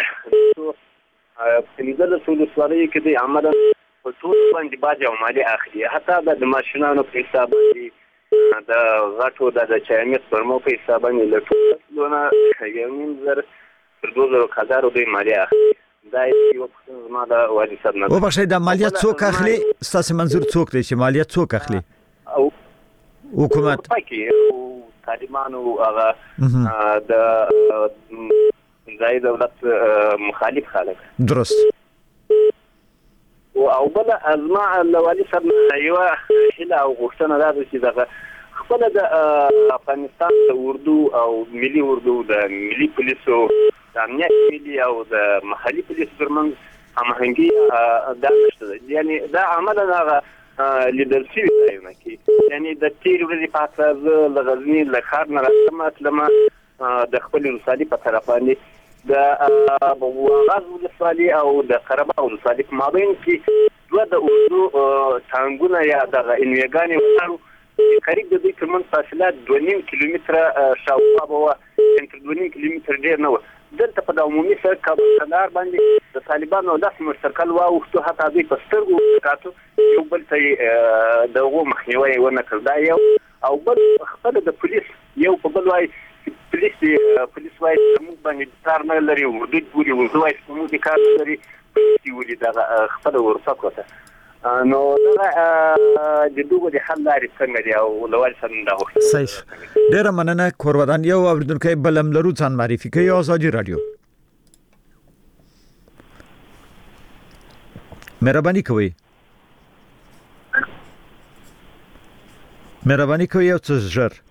په لیدل ټول سوالي کې د عمل په ټول باندې باج او مالیه اخلي حتی د ماشينانو په حساب باندې د غټو د چایمت پرمو په حساب باندې له ټولونه یو نیم زر تر 2000 د مالیه اخلي دا یو څه ما د وادي صاحب نه او بخښه د مالیه څوک اخلي ستاسو منظور څوک دی چې مالیه څوک اخلي او حکومت طالبانو هغه د ځای دولت مخالف خلک درست او بل ازما لوالي صاحب یو هله او غوښتنه ده چې دغه خپل د افغانستان د اردو او ملي اردو د ملي پولیسو د امنیت ملي او د محلي پولیسو ترمنځ هماهنګي دا نشته یعنی دا عمل هغه لیدل شوی دی نه کی یعنی د تیر ورځې پاتې د غزنی له خار نه راځم د خپل رسالي په طرف باندې د بوغاز ولسوالي او د قربا ولسوالي په مابین کې دوه د اردو څنګهونه یا د انویګانی ولاړو قریب د دې ترمن فاصله 2.5 کیلومتره شاوخوا به انټر 2.5 کیلومتر ډیر نه و دلته په عمومي سړک کابل باندې د طالبانو داس مشترکل واوښتو حتی دوی په سترګو کاتو یو بل ته دغه مخنیوي ونه کړ یو او بل خپل د پولیس یو په بل وای پولیس وای موږ باندې کار نه لري ورته پوری وځوي موږ د کار لري چې ولې دا خپل ورڅکوته نو دا د دوه د حل لري څنګه دی او لوال څنګه دا وخت صحیح ډیر مننه کورودان یو اوریدونکو بلم لرو ځان معرفي کوي آزادي رادیو مهرباني کوئ یو څه ژر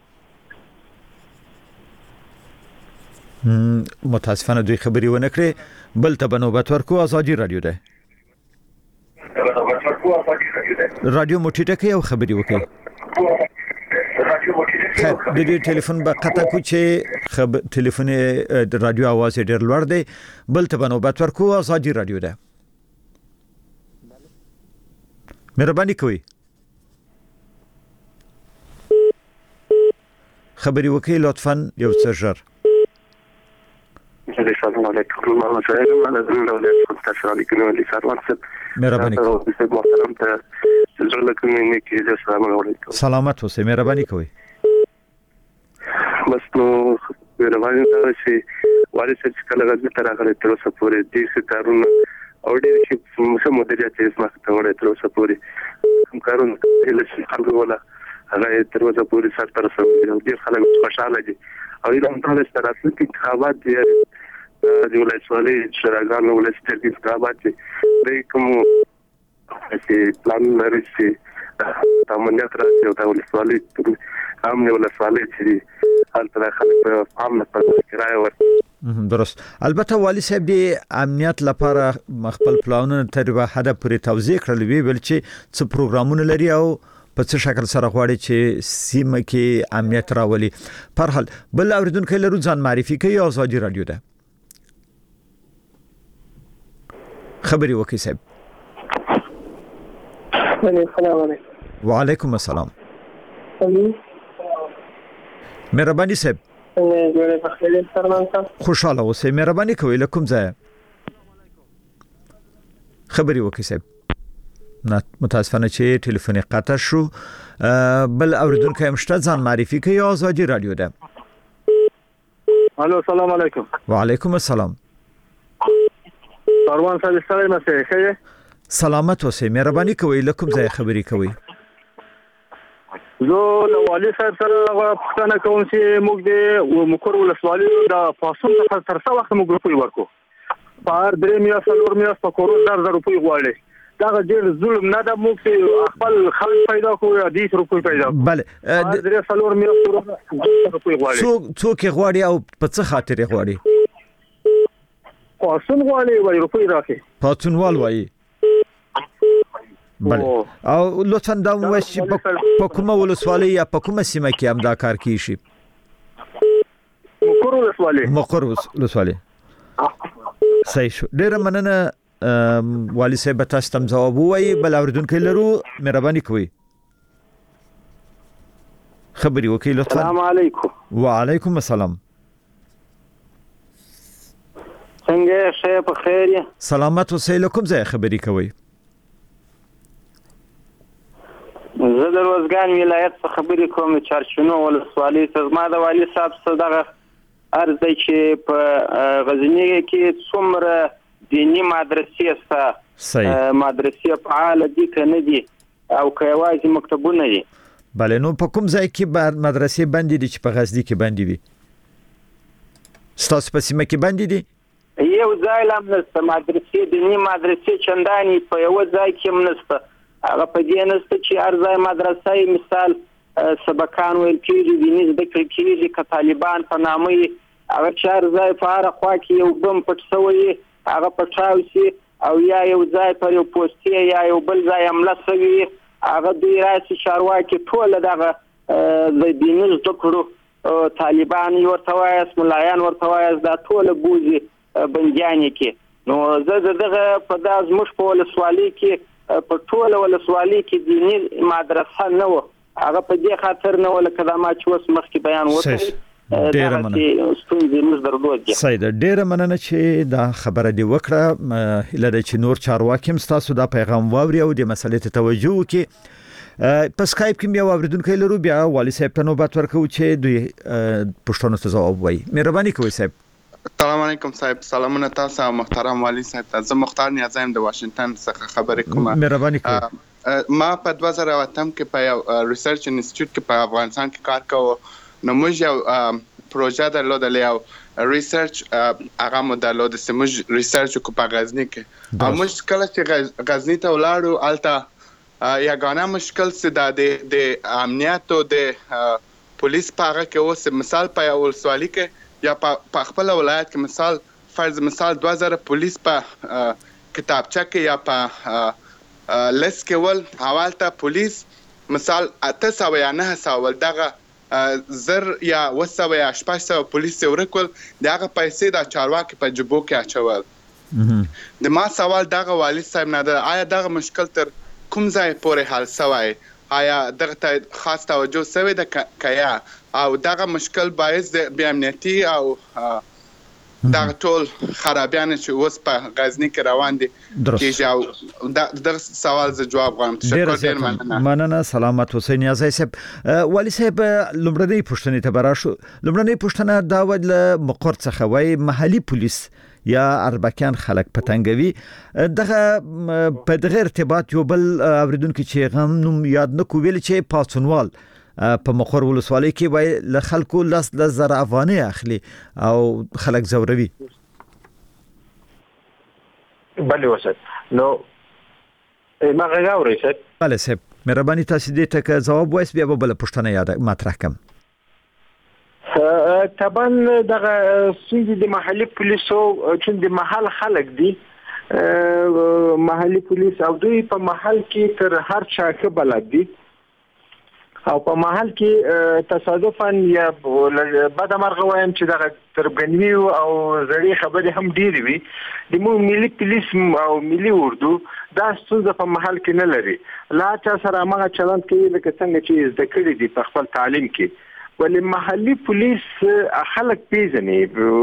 متاسفانه دوی خبري ونه کړې بل ته بنوبت ورکو آزادي رادیو ده رادیو موټیټه کې او خبري وکړي د دې ټلیفون په قطع کو چې ټلیفون د رادیو आवाज ډېر لوړ دی بل ته بنوبت ورکو آزادي رادیو ده مهرباني کوئ خبري وکړئ لطفاً یو څه ژر السلام علیکم محمد صاحب انا زميل ولایت السلام علیکم علی سروان صاحب مهرباني محترم ته زړه لکه مې کې السلام علیکم سلامت اوسئ مهرباني کوئ بس نو مهرباني دا چې والي صاحب کله غږ تر هغه تر اوسه پورې دې ستارونه او دې چې موږ مدیریت یې ما ته وړه تر اوسه پورې کوم کارونه چې خلک ولا هغه تر اوسه پورې سر تر سره دې خلک خوشاله دي او دا هم تاسو ته راځي چې انتخابات دي د ولسوالۍ شراګانو ولسمشر انتخابات د کوم چې پلان لري چې امنیت راځي او د ولسوالۍ ولسوالۍ چې هلته خلک په عام په کرایه ورته درست. البته والی صاحب د امنیت لپاره خپل پلانونه تر حد پورې توضیح کړل ویل چې څه پروګرامونه لري او په څه شکل سره غواړي چې سیمه کې امنیت راولي. په هر حال بل اوریدونکو لرو ځان معرفي کوي آزادي رادیو ده. خبري وکي صاحب. السلام علیکم. وعلیکم السلام. مهرباني صاحب. خوشاله اوسئ. مهرباني کوئ لکم ځای. خبري وکي صاحب. متاسفانه چې ټلیفون قطع شو. بل اوریدونکو هم شته ځان معرفي کوي آزادي رادیو ده. الو السلام علیکم. وعلیکم السلام. سروان صاحب ستړی مشه ښه. سلامت اوسئ. مهرباني کوئ لکم ځای خبري کوئ. زه له والي صاحب سره پوښتنه کوم چې موږ د مقر ولسوالۍ د پاسون تر څو وخت موږ روپۍ ورکو. په 3 میاشت 4 میاشت په کورو 1000 روپۍ غواړي. دا ډېر ظلم نه ده. موږ خپل خلک پیدا کوو یا 10 روپۍ پیدا کوو. بله 3 میاشت روپۍ غواړي. څوک غواړي او په څه خاطر غواړي؟ پاسون غواړي وای روپۍ راکې. پاسونوال وای. بله او لطفا دا وایي په کومه ولسوالۍ یا په کومه سیمه کې هم دا کار کیږي؟ مقر ولسوالۍ. صحیح شو. ډیره مننه والی صاحب تاسو ته جواب وایي. بل اوریدونکو لرو مهرباني کوئ. خبري وکي لطفا. السلام علیکم. وعلیکم السلام. څنګه شه په خیر یې؟ سلامت اوسئ. لکم ځای خبري کوئ. زه د روزګان ولایت څخه خبرې کوم. چارشنو ولسوالۍ ته ما د والي صاحب څخه دغه عرض دی چې په غزنی کې څومره دینی مدرسې شته. مدرسې فعال دي که نه دي او که یوازې مکتبونه دي؟ بله نو په کوم ځای کې مدرسې بندې دي چې په غزنی کې بندې دي؟ ستاسو په سیمه کې بندې دي؟ یو ځای هم نشته. مدرسې دینی مدرسې چندانې په یو ځای کې هم نشته. هغه په دې نشته چې هر ځای مدرسه مثال سبقان ویل کېږي دیني زده کړې کېږي که طالبان په نامه یې هغه چې هر ځای په هره خوا کې یو بم پټ شوی هغه پټاو شي او یا یو ځای پر یو پوستې یا یو بل ځای حمله شوي هغه دوی راسي چارواکي ټوله دغه د دیني زده کړو طالبان ورته وایاست ملایان ورته وایاست دا ټوله بوځي بندیانې کې. نو زه دغه په دا زموږ په ولسوالۍ کې په ټوله ولسوالۍ کې دیني مدرسه نه و. هغه په دې خاطر نه و لکه دا ما چې اوس مخکې بیان وکړ. ډیره مننه. ډیره مننه چې دا خبره دی وکړه. هله د چې نور چارواکي هم تاسو دا پیغام واوري او د مسلې ته توجه وکړي. په سکایپ کې یو اوریدونکو لرو بیا والي صاحب ته نوبت ورکوي چې دوی پښتنو ته ځواب وایي. مهرباني کوئ صاحب. السلام علیکم صاحب. سلامونه تاسو او محترم والي صاحب ته. زه مختار نیازایم د واشنگټن څخه خبرې کوم. مهرباني کوئ. ما په 2008 کې په یو ریسرچ انسټیټیوټ کې په افغانستان کې کار کوم. نو موږ یو پروژه درلودلې او ریسرچ هغه مو درلود چې موږ ریسرچ کو په غزنی کې. او موږ کله چې غزنی ته ولاړو الته یګانه مشکل څه د امنیت او د پولیس په هغه کې اوس مثال په ولسوالۍ کې یا په خپل ولایت کې مثال فرض مثال 2000 پولیس په کتابچه کې یا په لیست کې ول حواله پولیس مثال 800 یا 900 دغه زر یا وسو یا شپږ پولیس ورکول دغه پیسې د چارواکي په جبو کې اچول. د ما سوال دغه والي صاحب نه ده آیا دغه مشکل تر کوم ځای پورې حل شوی؟ آیا دغه ته خاص توجه شوی ده کیا او دغه مشکل باعث د بې امنیتي او دغه ټول خرابیان چې اوس په غزنی کې روان دي کېږي او دغه سوال زه جواب غواړم. تشکر ډېر مننه. سلامت اوسئ. نیازی صاحب والي صاحب لومړنۍ پوښتنې ته براشو. لومړنۍ پوښتنه دا ول مقر څخه وای محلي پولیس یا اربکیان خلک پتنګوي دغه په دغه ارتباط یو بل اوریدونکو چې غم نوم یاد نه کوویل چې پاسونوال په مقر ولسوالۍ کې وای له خلکو 10,000 افغانۍ اخلي او خلک زوروي. بله وسط نو ما غواړم چې بله صاحب مهرباني تاسو دې ته جواب وایس بیا به بل پښتنه یاد مطرح کم طبعا دغه سوي د محلي پولیسو چې د محل خلک دي محلي پولیس او دوی په محل کې تر هر چا کې بلد دي او په محل کې تصادفاً یا بعد مرغه وایم چې دغه تربګنوي او زړې خبرې هم ډېرې وي د مو ملي پولیس او ملي اردو دا ستونزه په محل کې نه لري لا چا سره هغه چلند کوي لکه څنګه چې زده کړي دي په خپل تعلیم کې ولې محلي پولیس خلک پیژني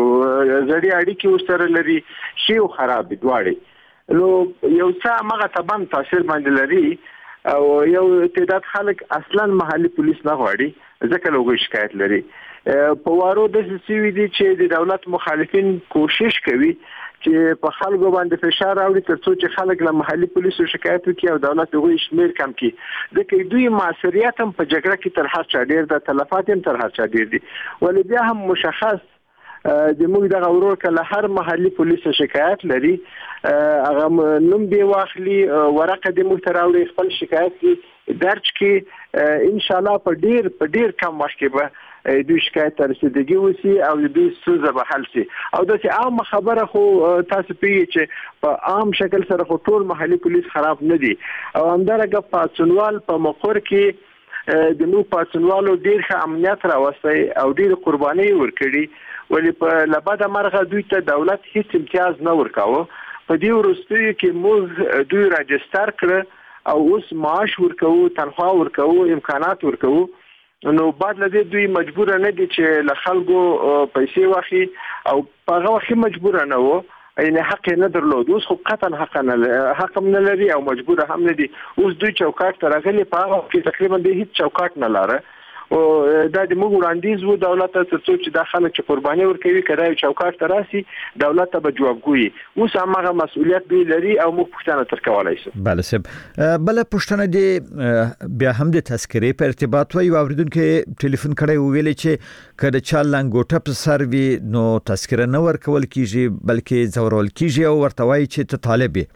زړې اړیکې ورسره لري شی او خراب دواړي نو یو څه هغه طبعا تاثیر باندې لري او یو تعداد خلک اصلا محلي پولیس نه غواړي ځکه لوګو شکایت لري په وارو د سیوی دي چې د دولت مخالفین کوشش کوي چې په خلکو باندې فشار راوړي ترڅو چې خلک له محلي پولیسو شکایت وکړي او دولت هغوی شمیر کم کړي ځکه دوی معصریت هم په جګړه کې تر هر چا ډیر د تلفات هم تر هر چا ډیر دي ولې بیا هم مشخص د موږ دغه ورور کله هر محلي پولیس شکایت لري هغه نوم دی واخلي ورقه د محتراوي خپل شکایت درج کې ان شاء الله په ډیر کم وخت کې به دوی شکایت تر رسیدګي وسی او دوی ستونزه به حل شي او د عام خبره خو تاسو پیږي چې په عام شکل سره خو ټول محلي پولیس خراب نه دي او همدارنګه پاتونوال په مقر کې د نو پاتونوالو ډیر ښه امنیت راوستي او ډیر قرباني ورکړي ولې په لباده مرغه دوی ته دولت هیڅ امتیاز نه ورکاوه په دې وروستیو کې موږ دوی راجستر کړ او اوس معاش ورکوو تنخواه ورکوو امکانات ورکوو نو بعد لدې دوی مجبور نه دي چې له خلکو پیسې واخلي او هغه وخت مجبور نه وو یعنی حق نه درلود اوس خو قطعا حق نه لري او مجبور هم نه دي اوس دوی چوکاټ ته راغلي په هغه کې تقریبا د هیڅ چوکاټ نه لاره او دا د موږ وړاندیز وو دولت ته چې دا خلک چې قرباني ورکوي کړه چوکاټ ته راسي دولت ته به جوابګوي اوس هغه مسؤلیت دوی لري او موږ پښتنه تر کولای شو بله سب بله پښتنه دی بیا هم د تذکرې په ارتباط وي اوریدونکو ټلیفون کړي ویلې چې کله چا لنګوټه په سر وي نو تذکره نه ورکول کیږي بلکې زورول کیږي او ورته وایي چې ته طالب یې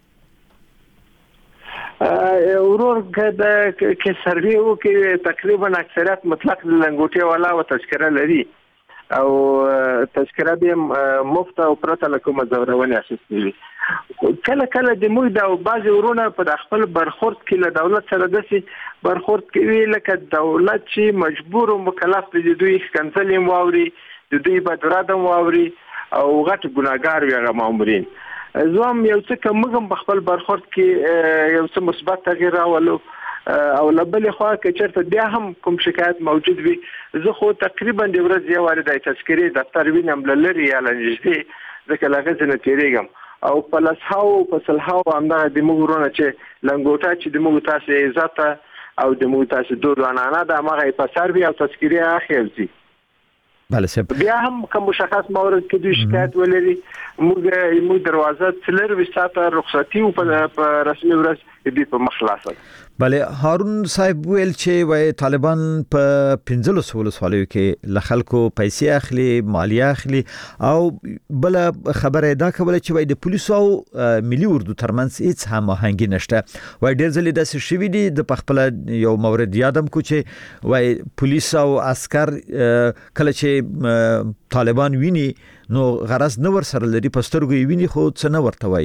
ورور کې سروي وو کې تقریبا اکثریت مطلق لنګوټي والا او تذکره لري او تذکره به مفت او پرته لکه مزورونه اساسي کله د موږ د بعض ورونه په خپل برخورد کې له دولت سره داسې برخورد کوي لکه دولت چې مجبور او مکلف دي دوی کنسلیم واوري د دوی بدرادم واوري او غټ ګناګار وي هغه مامورین زوم یو څه کوم په خپل برخورد کې یو څه مثبت تغییر راولو او لبل خو کې چرته بیا هم کوم شکایت موجود وي زه خو تقریبا د ورځې یو واره د تذکرې دفتر وینم لری یا لنجدي ځکه لږه نه تیریږم او په لاسهاو په سلهاو همدا د موږ چې لنګوټه چې د موږ تاسو عزت او د موږ تاسو دوه نه دا مغه په سر وی او تذکرې اخیرتي بله سب بیا هم کوم مشخص مورد کې دوی شکایت ولري موږ دروازه تلر وساته رخصتي او په رسمي ورځ دې په مخلاصه بله هارون صاحب ویل چې وای طالبان په 15 سوالو کې ل خلکو پیسې اخلي مالیه اخلي او بل خبره دا کوله چې وای د پولیسو او ملي اردو ترمنځ هیڅ هماهنګي نشته وای ډېر ځلې د شوی دي د خپل یو مورد یادم کو چې وای پولیس او عسكر کله چې طالبان ویني نو غرض نه ور سره لري پسترګو ویني خو څه نه ورته وای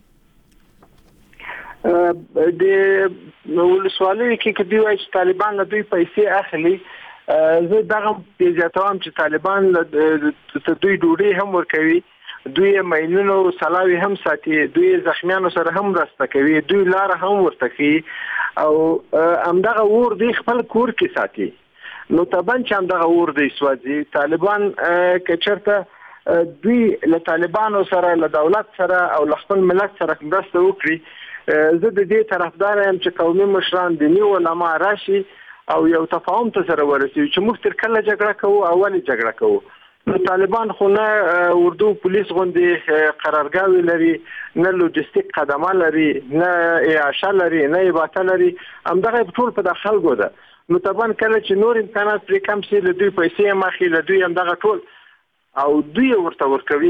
د ولسوالۍ کې دوی وايي چې طالبان له دوی پیسې اخلي زه دغه پیژاتوم چې طالبان له دوی ډوډۍ هم ورکوي دوی مېنونو سلاوي هم ساتي دوی زخمیانو سره هم راسته کوي دوی لار هم ورته کوي او همدغه ور دوی خپل کور کې ساتي نو طبعا چې همدغه ور دوی سوځي طالبان کچرته دوی له طالبانو سره له دولت سره او له خپل ملت سره مرسته وکړي زه د دې طرفدار یم چې قومي مشران دیني علما راشي او یو تفاهم ته سره ورسي چې موږ تر کله جګړه کوو اولي جګړه کوو نو طالبان خو نه اردو پولیس غوندي قرارګاوي لري نه لوجستیک خدمات لري نه اعاشه لري نه ایباته لري همدغه ټول په داخل ګوده نو طبعا کله چې نور امکانات پرې کم شي له دوی پیسې مخې له دوی همدغه ټول او دوی ورته ورکوي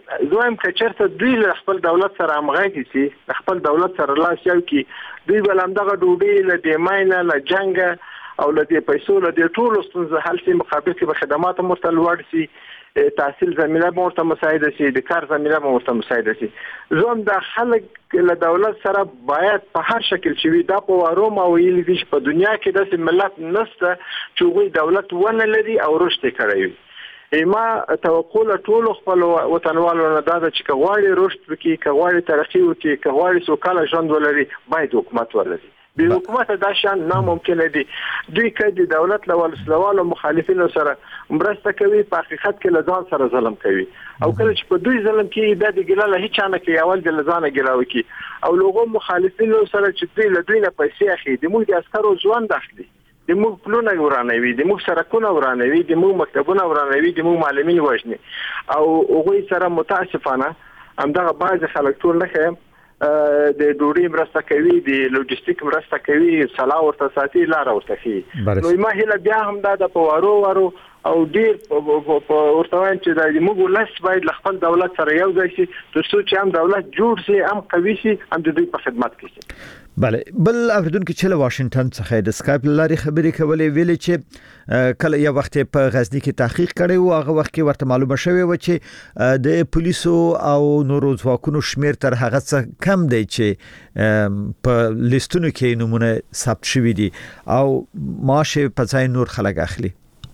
زویم کچرته دوی له خپل دولت سره همغږي سي خپل دولت سره لاس یو کی دوی ولندغه ډوډۍ له دې ماینه له جنگ او له دې پیسو له دې ټولو ستونزو حل سي مقابل کې به خدمات مرتل وړ سي تحصیل زمينه مرته مساعده سي د کار زمينه مرته مساعده سي زوم د خلک له دولت سره باید په هر شکل شي دا په واروم او ویل دي په دنیا کې د ملت نسته چې وی دولت ونه لري او رشد کوي ما توقع له ټولو خپل وطنوالو نه دا چې کغواړي رشد وکي کغواړي ترقی وکي کغواړي سوکاله ژوند ولري باید حکومت ولري به حکومت دا شان ناممکن دي دوی کدي دولت له ولسوالو مخالفینو سره مرسته کوي په حقیقت کې لزان سره ظلم کوي او کله چې په دوی ظلم کوي د ګلاله هیڅ نه کوي اول د لزان ګلاوي کوي او لوګو مخالفینو سره چې دوی نه پیسې اخلي د موږ د عسکرو ځوان داخلي د موږ پلونه ورانوي د موږ سرکونه ورانوي د موږ مکتبونه ورانوي د موږ معلمین وژني او هغه سره متاسفانه همدغه بعض خلک ټول نه د ډوډۍ مرسته کوي د لوجستیک مرسته کوي سلا ورته ساتي لار ورته کوي نو ما هله بیا هم دا د پوارو او ډیر ورته وایم چې د موږ لاس باید خپل دولت سره یو ځای شي ترڅو چې هم دولت جوړ شي هم قوي شي هم د دوی په خدمت کې شي بله بل اوریدونکو چې له واشنگټن څخه د سکایپ لاري خبرې کولې ویلې چې کله یو وخت په غزنی کې تحقیق کړي او هغه وخت کې ورته معلومه شوې و چې د پولیسو او نورو ځواکونو شمیر تر هغه څه کم دی چې په لیستونو کې نمونه ثبت شوي دي او ماشه په ځای نور خلک اخلي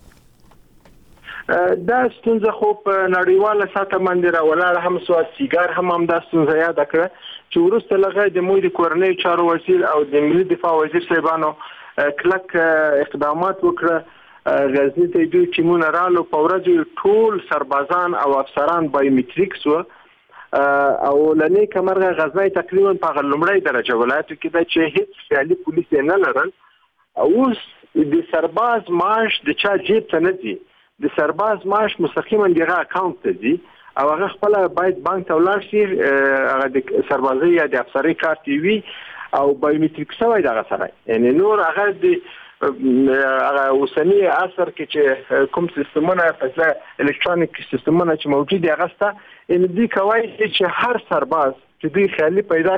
دا ستونزه خو په نړیواله ساته باندې راولاړه هم سو سیګار هم دا ستونزه یاد کړه چې ورسته لغه د موږ د کورنۍ چارو وزیر او د ملي دفاع وزیر صاحبانو کلک اقدامات وکړه غزنی ته دوی ټیمونه رالو په ورځ ټول سربازان او افسران بایومټریکس و او لنی کمرغه غزنی تقریبا په لومړی درجه ولایت کې دا چې هیڅ فعالي پولیس نه لرل او د سرباز معاش د چا جیب ته نه دی د سرباز معاش مستقیما دغه اکاونټ ته دی او هغه خپل باید بانک ته ولاړ شي هغه د سربازي یا د افسرۍ کارت وي او بایومټریک سوی دغه سره یعنی نور هغه د هغه اوسنی عصر کې چې کوم سیستمونه په الکترونیک سیستمونه چې موجود دي هغه ستا ان دي کوي چې هر سرباز چې دوی خالي پیدا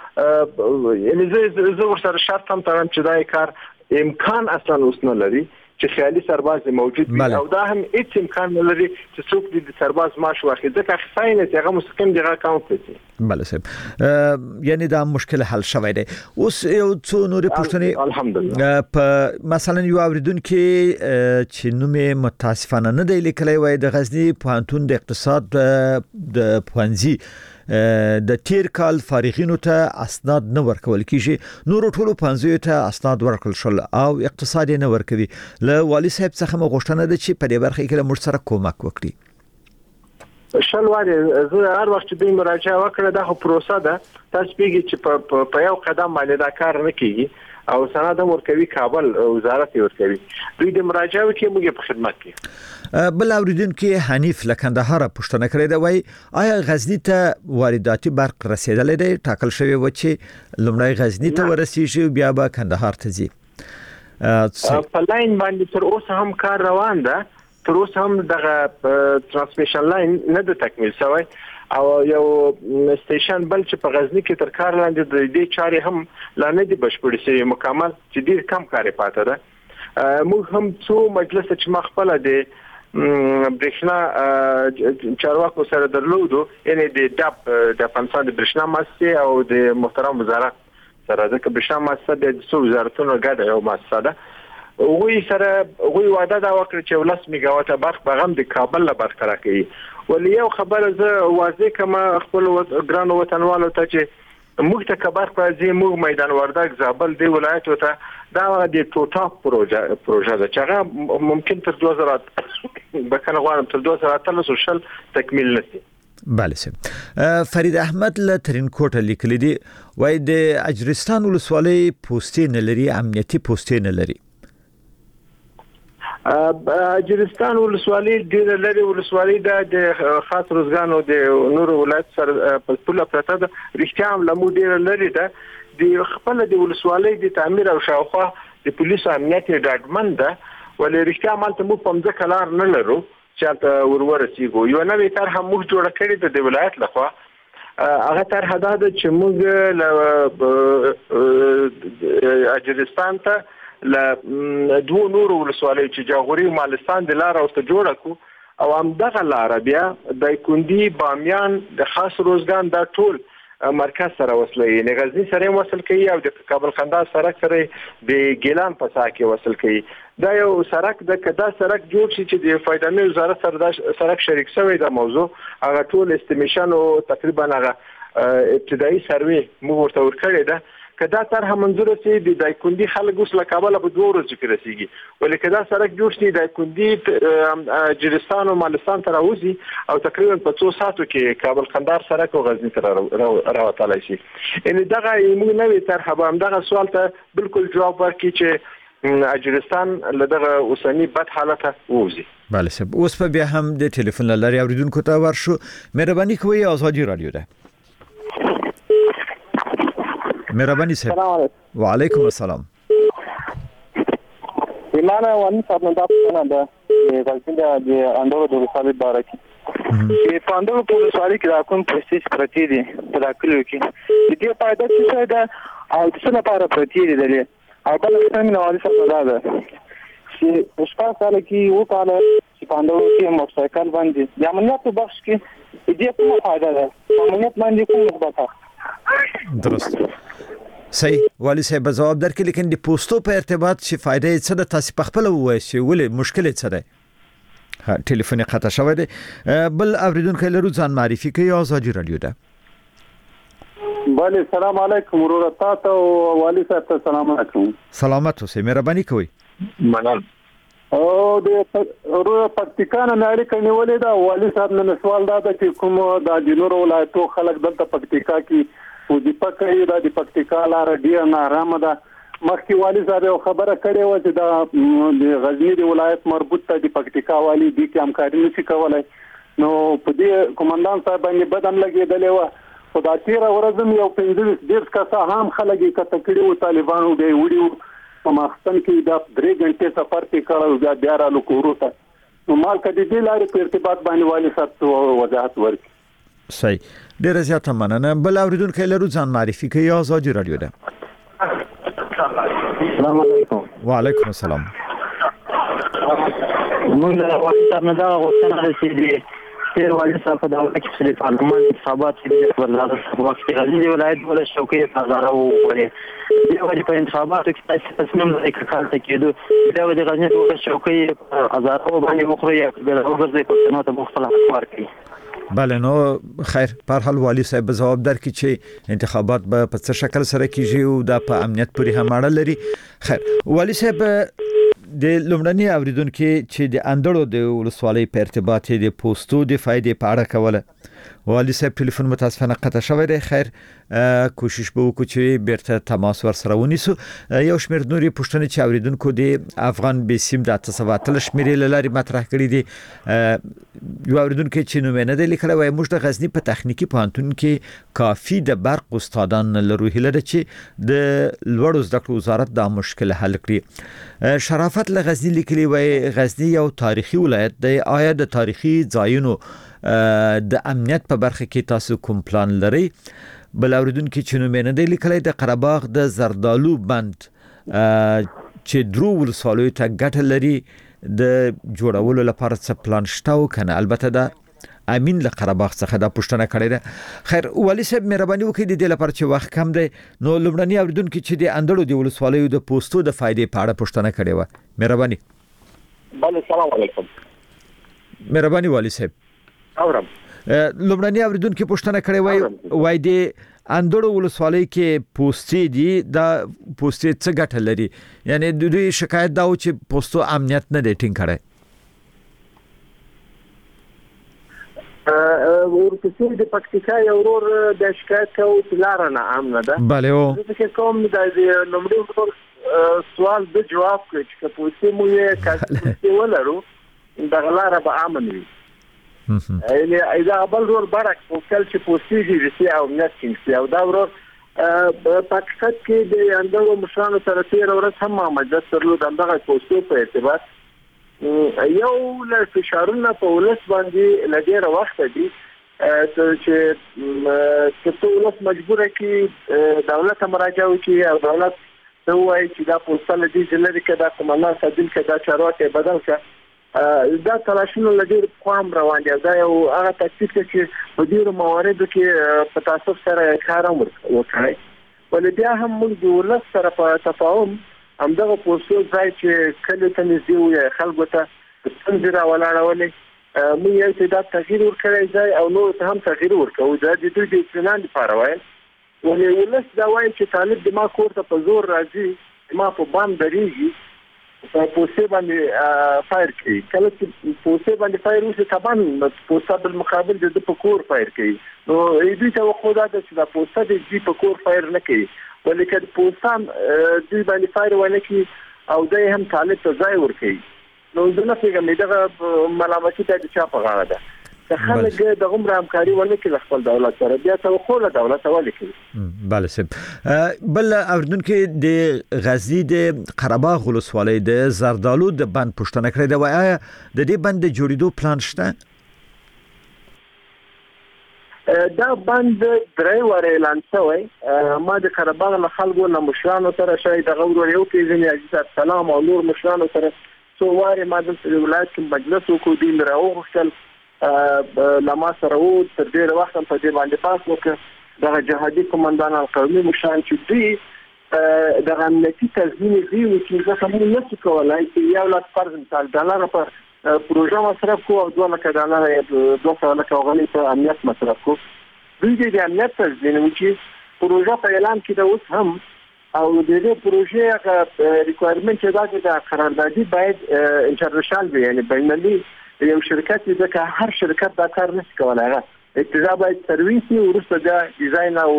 ک یعنی زه ورسره شرط هم ترم چې دا کار امکان اصلا اوس نه لري چې خیالي سرباز موجود وي او دا هم هیڅ امکان نه لري چې څوک د سرباز معاش واخلي ځکه خاينه چې هغه مستقیم دغه اکاونټ دی بله صاحب یعنی دا مشکل حل شوی دی اوس یو څو نورې پوښتنې الحمدلله په مثلا یو اوریدونکو چې نومې متاسفانه نه دی لیکلی وای د غزنی پوهنتون د اقتصاد د پوهنځي د تیر کال فارغینو ته اسناد نه ورکول کیږي نور ټولو پنځه ته اسناد ورکړل شول او اقتصاد نه ورکوي له والي صاحب څخه مغوښتنه ده چې په دې برخه کې موږ سره کومک وکړي شلواري زه هر وخت به مراجعه وکړه دا پروسه ده تاسو پیږي چې په یو قدم باندې دا کار نه کیږي او سند ورکوي کابل وزارت ورکوي دوی د مراجعه کې موږ په خدمت کې بل اوریدونکو حنیف لکندهار پښتنه کړی دی وای آیا غزنی ته وارداتي برق رسیدلې دی ټاکل شوی و چې لومړی غزنی ته ورسیږي بیا به کندهار ته ځي په لاین باندې تر اوسه هم کار روان ده تر اوسه هم دغه ترانسمیشن لاین نه د تکمیل شوی او یو سټیشن بل چې په غزنی کې تر کار لاندې د دې چارې هم لا نه دي بشپړې شوی مکمل چې ډیر کم کار پاتې ده موږ هم څو مجلس چې مخبل دي برښنا چارواکو سره درلودو یعنی د افغانستان د برښنا مؤسسه او د محترم وزارت سره ځکه برښنا مؤسسه د څو وزارتونو ګډه یو مؤسسه ده وی سره وی وعده دا وکړه چې 10 میگاواټه برق پیغام د کابل له برقرار کړي ولې یو خبره زه واضح کما خپل ګران وطنوالو ته چې موږ ته کبر پرځي موږ میدان وردګ زابل دی ولایت ته دا د ټوټا پروژه ده چې هغه ممکن تر 2000 بکنه غواړم تر 2013 تکمیل نشي بله سم فرید احمد له ترین کوټه لیکلی دی وای د اجرستان ولسوالۍ پوسټې نه لري امنیتي پوسټې نه لري اجرستان ولسوالۍ ډیره لري ولسوالۍ د خاص روزګانو د نور ولایت سره په ټول پرته ده رښتیا هم لمو ډیره لري ده د خپل د ولسوالۍ د تعمیر او شاوخوا د پولیسو امنیت ډاډمن ده ولې رښتیا مالته مو په مځکه لار نه لرو چاته ورسیږو. یو نوې طرحه موږ جوړه کړې ده د ولایت لخوا. هغه طرحه دا ده چې موږ له اجرستان ته له دوه نورو ولسوالیو چې جاغوري او مالستان د لار او ته جوړه کو او همدغه لار بیا د کندي بامیان د خاص روزګان دا ټول مرکز سره وصل یې غزنی سره وصل کوي او د کابل قندهار سره د ګیلان په ساحه کې وصل کوي. دا یو سړک د کدا سړک جوړ شي چې د فایدانې وزارت سره د سړک شریک شوی د موضوع هغه ټول استیمیشن او تقریبا هغه ابتدایي سروې موږ ورته ورکړی ده. کدا طرحه منظور سي د دایکندي خلک اوس له کابل په 2 ورځې کې رسیږي ولې کدا سړک جوړ شي د دایکندي جرستان او مالستان ته راوځي او تقریبا په 2 ساعتو کې کابل قندهار سړک او غزنی ته راوتلی شي. ان دغه موږ نوې طرحه به همدغه سوال ته بالکل جواب ورکړي چې اجرستان لدغه اوسنی بد حالت ووزي. بله صاحب اوس په بیا هم د ټلیفون لاري اوریدونکو ته ورشو. مهرباني کوئ آزادی رادیو ده. مهرباني صاحب. وعلیکم السلام. ایمانه وانی صاحب نن تاسو نه ده غلطی د اندورو د رسالې بارکی چې په اندورو په رسالې کې دا کوم پروسس پرتی دي په داخلو کې د دې فائدہ څه ده او څه لپاره پرتی دي دلې او بل څه نه وایي څه ده چې اوسه سره کې یو کال چې په اندورو کې موټرسایکل باندې د امنیت بخش کې دې کومه فائدہ ده امنیت باندې کوم مثبت درست صحیح والی صاحب جواب درکې لیکن د پوسټو په ارتباط شي فائدې څه د تاسو په خپل وایي چې ولې مشکل څه ده. ټلیفون قطع شوی دی. بل اوریدونکو لرو ځان معرفي کوي آزادی رادیو ده. بله سلام علیکم ورور تاسو والی صاحب ته سلام علیکم. سلامت اوسئ مهرباني کوئ. منل او د ورور پکتیکا نه اړیکه نیولې ده. والی صاحب نن سوال دا ده چې کوم د جنور ولایتو خلک دلته پکتیکا کې وظیفه کوي د پکتیکا لار ډیر نارامه ده. مخکې والی صاحب یو خبره کړې و چې د غزنی د ولایت مربوط ته د پکتیکا والی دي کې همکاري نشي کولای. نو په دې کمانډان صاحب باندې بدن لګېدلې و خو دا 13 ورځې یو 15 کسه هم خلک یې کته کړي و طالبانو به وړي په ماخستن کې د 3 غنټې سفر کې کړو بیا را لکورو ته. نو مال کدي د لارې په ارتباط باندې والی صاحب وضاحت ورکړي. صحیح ډیر زیاته مننه. بل اوریدونکو لرو ځان معرفي کوي آزادی رادیو ده. السلام علیکم. وعلیکم السلام. موږ له والی صاحب نه دا غوښتنه چې تیر والی صاحب په دغه کې چې پارلمان انتخابات کې د وزارت وخت کې غزنی ولایت ولا شوکې فزاره وکړي. د وجه په انتخاباتو کې تاسو تصمیم لرئ کال ته کېدو دا د غزنی ولا شوکې ازاره باندې مخري د اوګرځي په نو ته مختلف ورکړي. بله نو خیر پر حال والی صاحب جواب درکړي چې انتخابات به په څه شکل سره کیږي او دا په امنیت پورې هم اړه لري. خیر والی صاحب د لومړني اوریدونکو چې د اندړو د ولسوالۍ په ارتباط د پوسټو د فائدې په اړه کوله والی صاحب ټلیفون متاسفانه قطع شوی دی. خیر کوشش به وکړو چې بیرته تماس ورسره ونیسو. یو شمېر نورې پوښتنې چې اوریدونکو د افغان بیسیم د 813 شمېرې له لارې مطرح کړي دي. یو اوریدونکو چې نوم نه دی لیکلی وایي موږ د غزنی په تخنیکي پوهنتون کې کافي د برق استادان لرو. هیله ده چې د لوړو زده کړو وزارت دا مشکل حل کړي. شرافت له غزنی لیکلی وایي غزنی یو تاریخي ولایت دی. آیا د تاریخي ځایونو د امنیت په برخه کې تاسو کوم پلان لرئ؟ بل اوریدونکو چې نوم نه دی لیکلی د قرهباغ د زردالو بند چې درو ولسوالیو ته ګټه لري د جوړولو لپاره څه پلان شته او کنه؟ البته دا امین له قرهباغ څخه دا پوښتنه کړې ده. خیر والی صاحب مهرباني وکړئ د دې لپاره چې وخت کم دی نو لومړني اوریدونکو چې د اندړو د ولسوالیو د پوسټو د فائدې په اړه پوښتنه کړې و مهرباني. بله سلام علیکم. مهرباني والی صاحب. اورم لومړني اوریدونکو پوښتنه کړې وای د اندړو ولسوالۍ کې پوسټې دي دا پوسټې څه ګټه لري؟ یعنی د دوی شکایت دا و چې پوسټو امنیت نه دی ټینګ کړی. ورپسې د پکتیکا یو ورور د شکایت کوي چې لار نه امنه ده. بله او زه کوم د لومړي سوال د جواب کوي چې پوسټې مو یې کاڅې ولرو دغه لار به امن وي. اذا بل ورور برک په کل چې پوسټې دي او امنیت ټینګ او دا ورور په حقیقت کې د اندړو مشرانو سره 13 ورځې هم مجلس درلود دغه پوسټو په ارتباط یو له فشارونه په ولس باندې لګیره وخت دي چې ولس مجبور کی دولت مراجعه وکړي او دولت وایي چې دا پوسټل دي چې لري کدا کومه تبدیل کدا چارواکي بدل کړي دا تلاشونه لګیر قوم روان دي دا یو هغه تکلیف چې په ډیرو مواردو کې په تاسو سره کار وکړي ولې بیا هم موږ د ولس سره په تفاهم همدغه پوسټل ځای چې کله ته نږدې وي خلکو ته څنګه راولاړولې موږ یو څه دا تغییر ورکړی ځای او نو ته هم تغییر ورکوو دا د دوی د اطمینان لپاره وایي ولې ولس دا وایي چې طالب د ما کور ته په زور راځي ما په بام درېږي په پوسټ باندې فایر کوي کله چې پوسټ باندې فایر وشي طبعا پوسټ بالمقابل د په کور فایر کوي نو دوی ته وخت دا چې دا پوسټ د په کور فایر نه کوي ولې کله پوسټ دوی باندې فایر ونه کوي او دوی هم طالب ته ځای ورکوي نو زه نه فکرم دغه ملامتي ته چا په غاړه ده که خلک د عمر همکاري ونه کوي خپل دولت سره بیا توقع له دولت ولې کوي بله سب بل اوردونکو د غزنی د قرهباغ ولسوالۍ د زردالو د بند پښتنه کړې دا وایي د دې بند جوړېدو پلان شته دا بند درې واره اعلان شوی ما د قرهباغ له خلکو له مشرانو سره شوی د غوړ یو پیژنې عزیز سلام او نور مشرانو سره څو واره ما د ولایت مجلس وکړ دی راوغښتل لما سره وو تر ډیره وخت په دې باندې پاس وکړ د جهادي قومندانان قومي مشران چې دی د امنیتي تضمین دی چې ځکه موږ نه کولای چې یو لاک فرض مثال ډالر په پروژه مصرف کو او 2 لک ډالر 200 لک غني په امنیت مصرف کو دوی د امنیت تضمین چې پروژه په اعلان کې د اوس هم او د دې پروژې ریکوایرمنت چې دا د قراردادي باید انټرنیشنل وي یعنی بینالمللي یو شرکت چې هر شرکت دا کار نشي کولای اقتضا باید سرویس او ورسته د ډیزاین او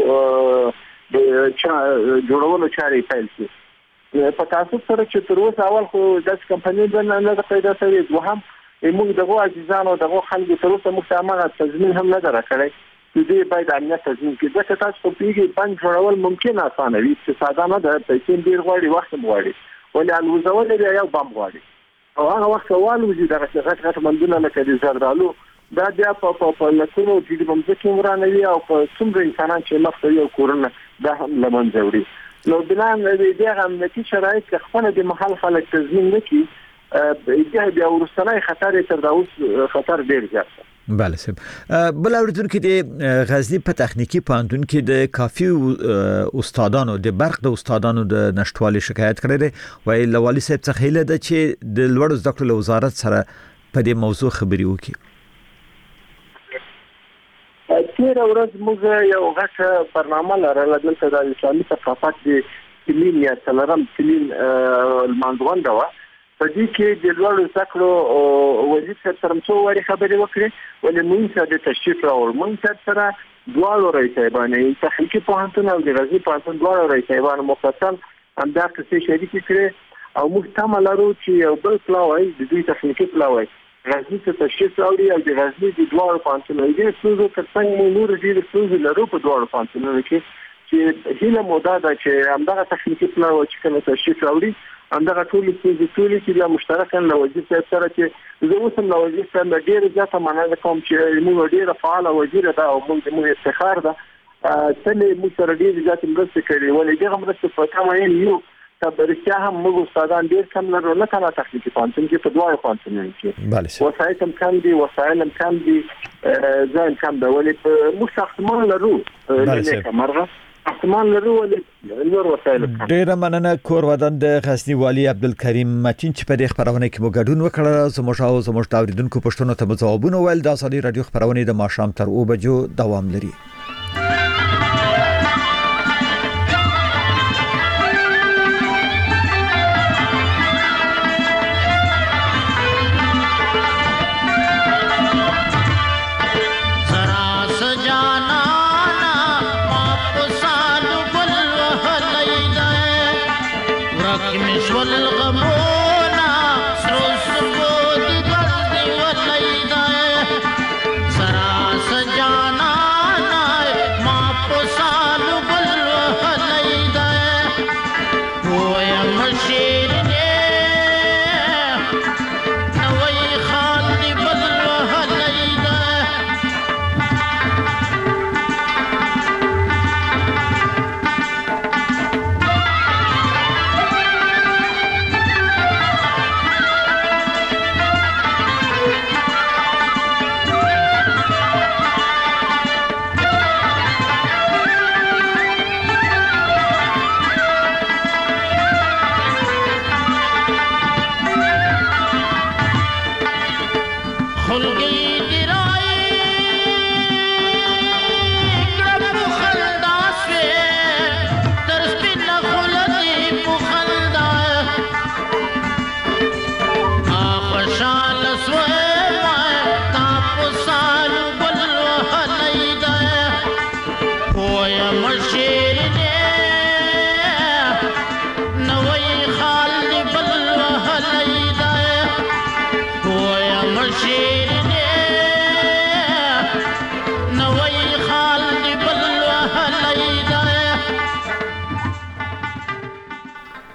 جوړولو چارې پیل شي په تاسو سره چې تر اوسه اول خو د کمپنۍ نه پیدا شوی دوهم موږ دغه عزیزانو دغه خلکو تر اوسه مستعمره تضمین هم نه درکړی چې دې باید امنیت تضمین کړي ځکه تاسو په پیږي بند جوړول ممکن اسانه وي چې ساده نه ده پیسې ډیر غواړي وخت غواړي ولې الوزول دی یو بم غواړي او هغه وخت والوځي دغه غټ مندونه لکه د زردالو دا بیا په لکونو چې د ممزکې ورانوي او په څومره انسانان چې مخ ته یو کورونه دا هم لمنځه وړي نو بنا دغه امنیتي شرایط که خپل د محل خلک تضمین نکړي بیا ورستنی خطر تر دا اوس خطر ډیر زیات بله سب بل اوریدونکو د غزنی په تخنیکی پوهنتون کې د کافي استادانو د برق د استادانو د نشټوالي شکایت کړی دی وایي لوالي صاحب څخه هیله ده چې د لوړو زده کړو وزارت سره په دې موضوع خبري وکړي تیر ورځ موږ یو غټه برنامه لرله دلته د اسلامي ثقافت د تلین یا څلورم تلین المانځغونډه وه په دې کې د لوړو زده کړو وزیر سره څو واري خبرې وکړې ولې موږ سره د تشریف راوړ موږ سره دواړو رئیسانو تخنیکی پوهنتون او د غزنی پوهنتون دواړو رئیسانو مفصل همدا څه شریک کړي او موږ تم لرو چې یو بل پلاوی د دوی تخنیکی پلاوی غزنی ته تشریف راوړي او د غزنی د دواړو پوهنتونونو د څو ترڅنګ موږ نور ډیر څه لرو په دواړو پوهنتونونو کې چې هیله موده ده چې همدغه تخنیکی پلاوی چې کله تشریف راوړي همدغه ټول چې د مشترکاً له وزیر صاحب سره چې زه اوس هم له وزیر صاحب ډېر زیاته مننه کوم چې موږ ډېره فعاله وزیر ده او موږ افتخار ده تل موږ سره ډېر زیات مرسته کړې ولې دغه مرسته په تمه یو تبرشیا هم موږ استادان ډېر کم لرو نه کنه تخنیکی پوهنتون کې په دواړو پوهنتونونو کې وسایل هم کم دي ځان کم ده ولې موږ ساختمان لرو نه مرغه ډیره مننه کور ودان د غزنی والی عبدالکریم متین چې په دې خبرونه کې مو ګډون وکړ زموږ اوریدونکو پښتنو ته ځوابونه ویل د ازادي رادیو خبرونه د ماښام تر 2 بجو دوام لري والغمونا سروس